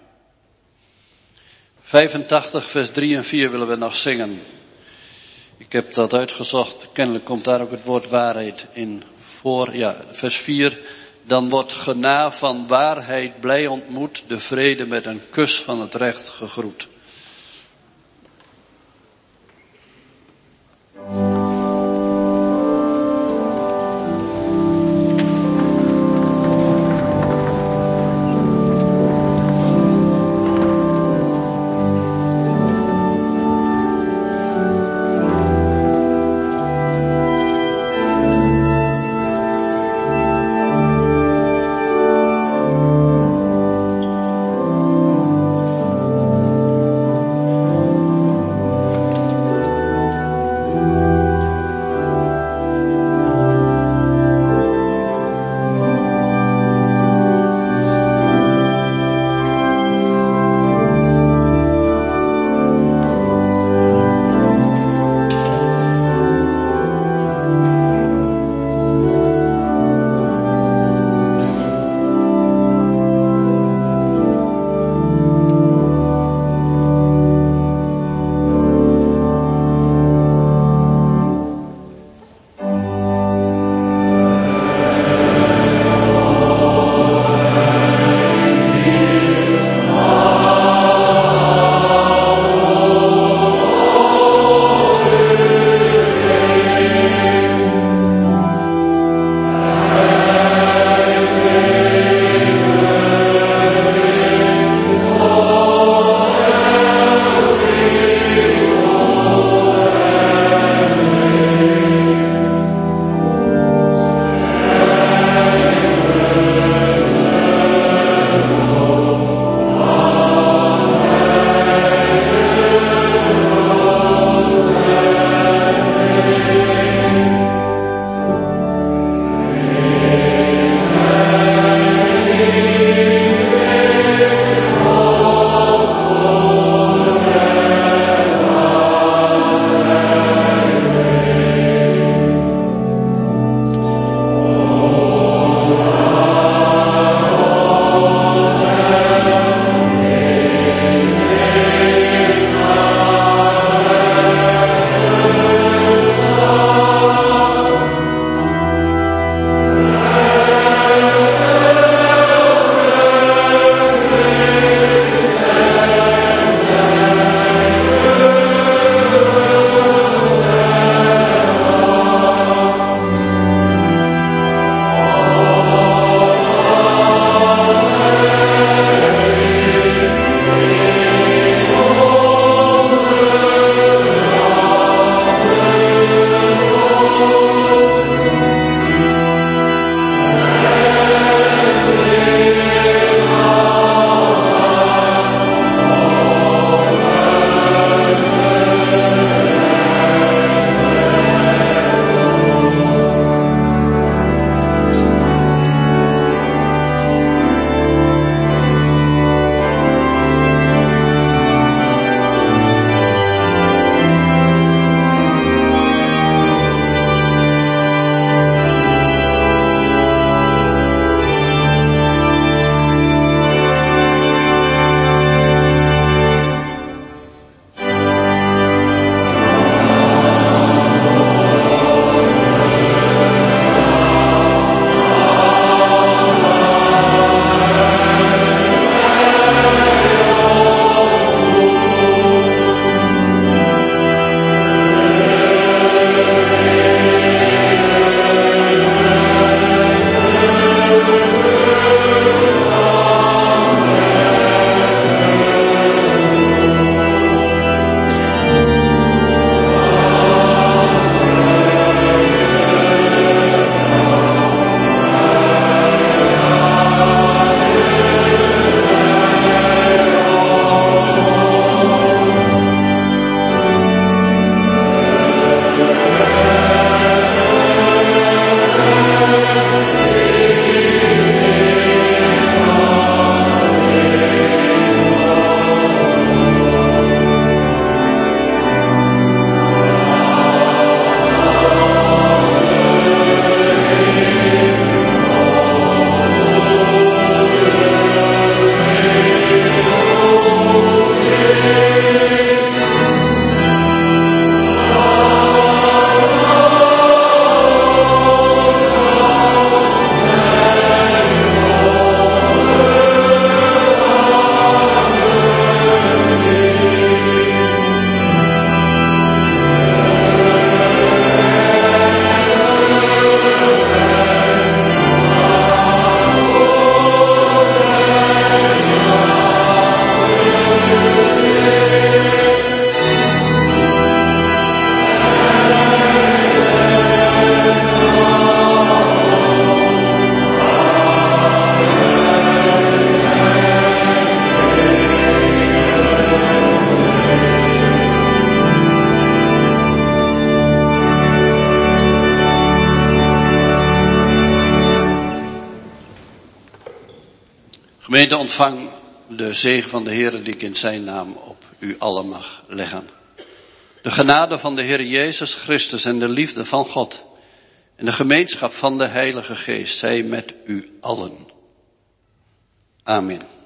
85 vers 3 en 4 willen we nog zingen. Ik heb dat uitgezocht. Kennelijk komt daar ook het woord waarheid in voor. Ja, vers 4. Dan wordt genade van waarheid blij ontmoet, de vrede met een kus van het recht gegroet. Gemeente, ontvang de zegen van de Heer die ik in zijn naam op u allen mag leggen. De genade van de Heer Jezus Christus en de liefde van God en de gemeenschap van de Heilige Geest zij met u allen. Amen.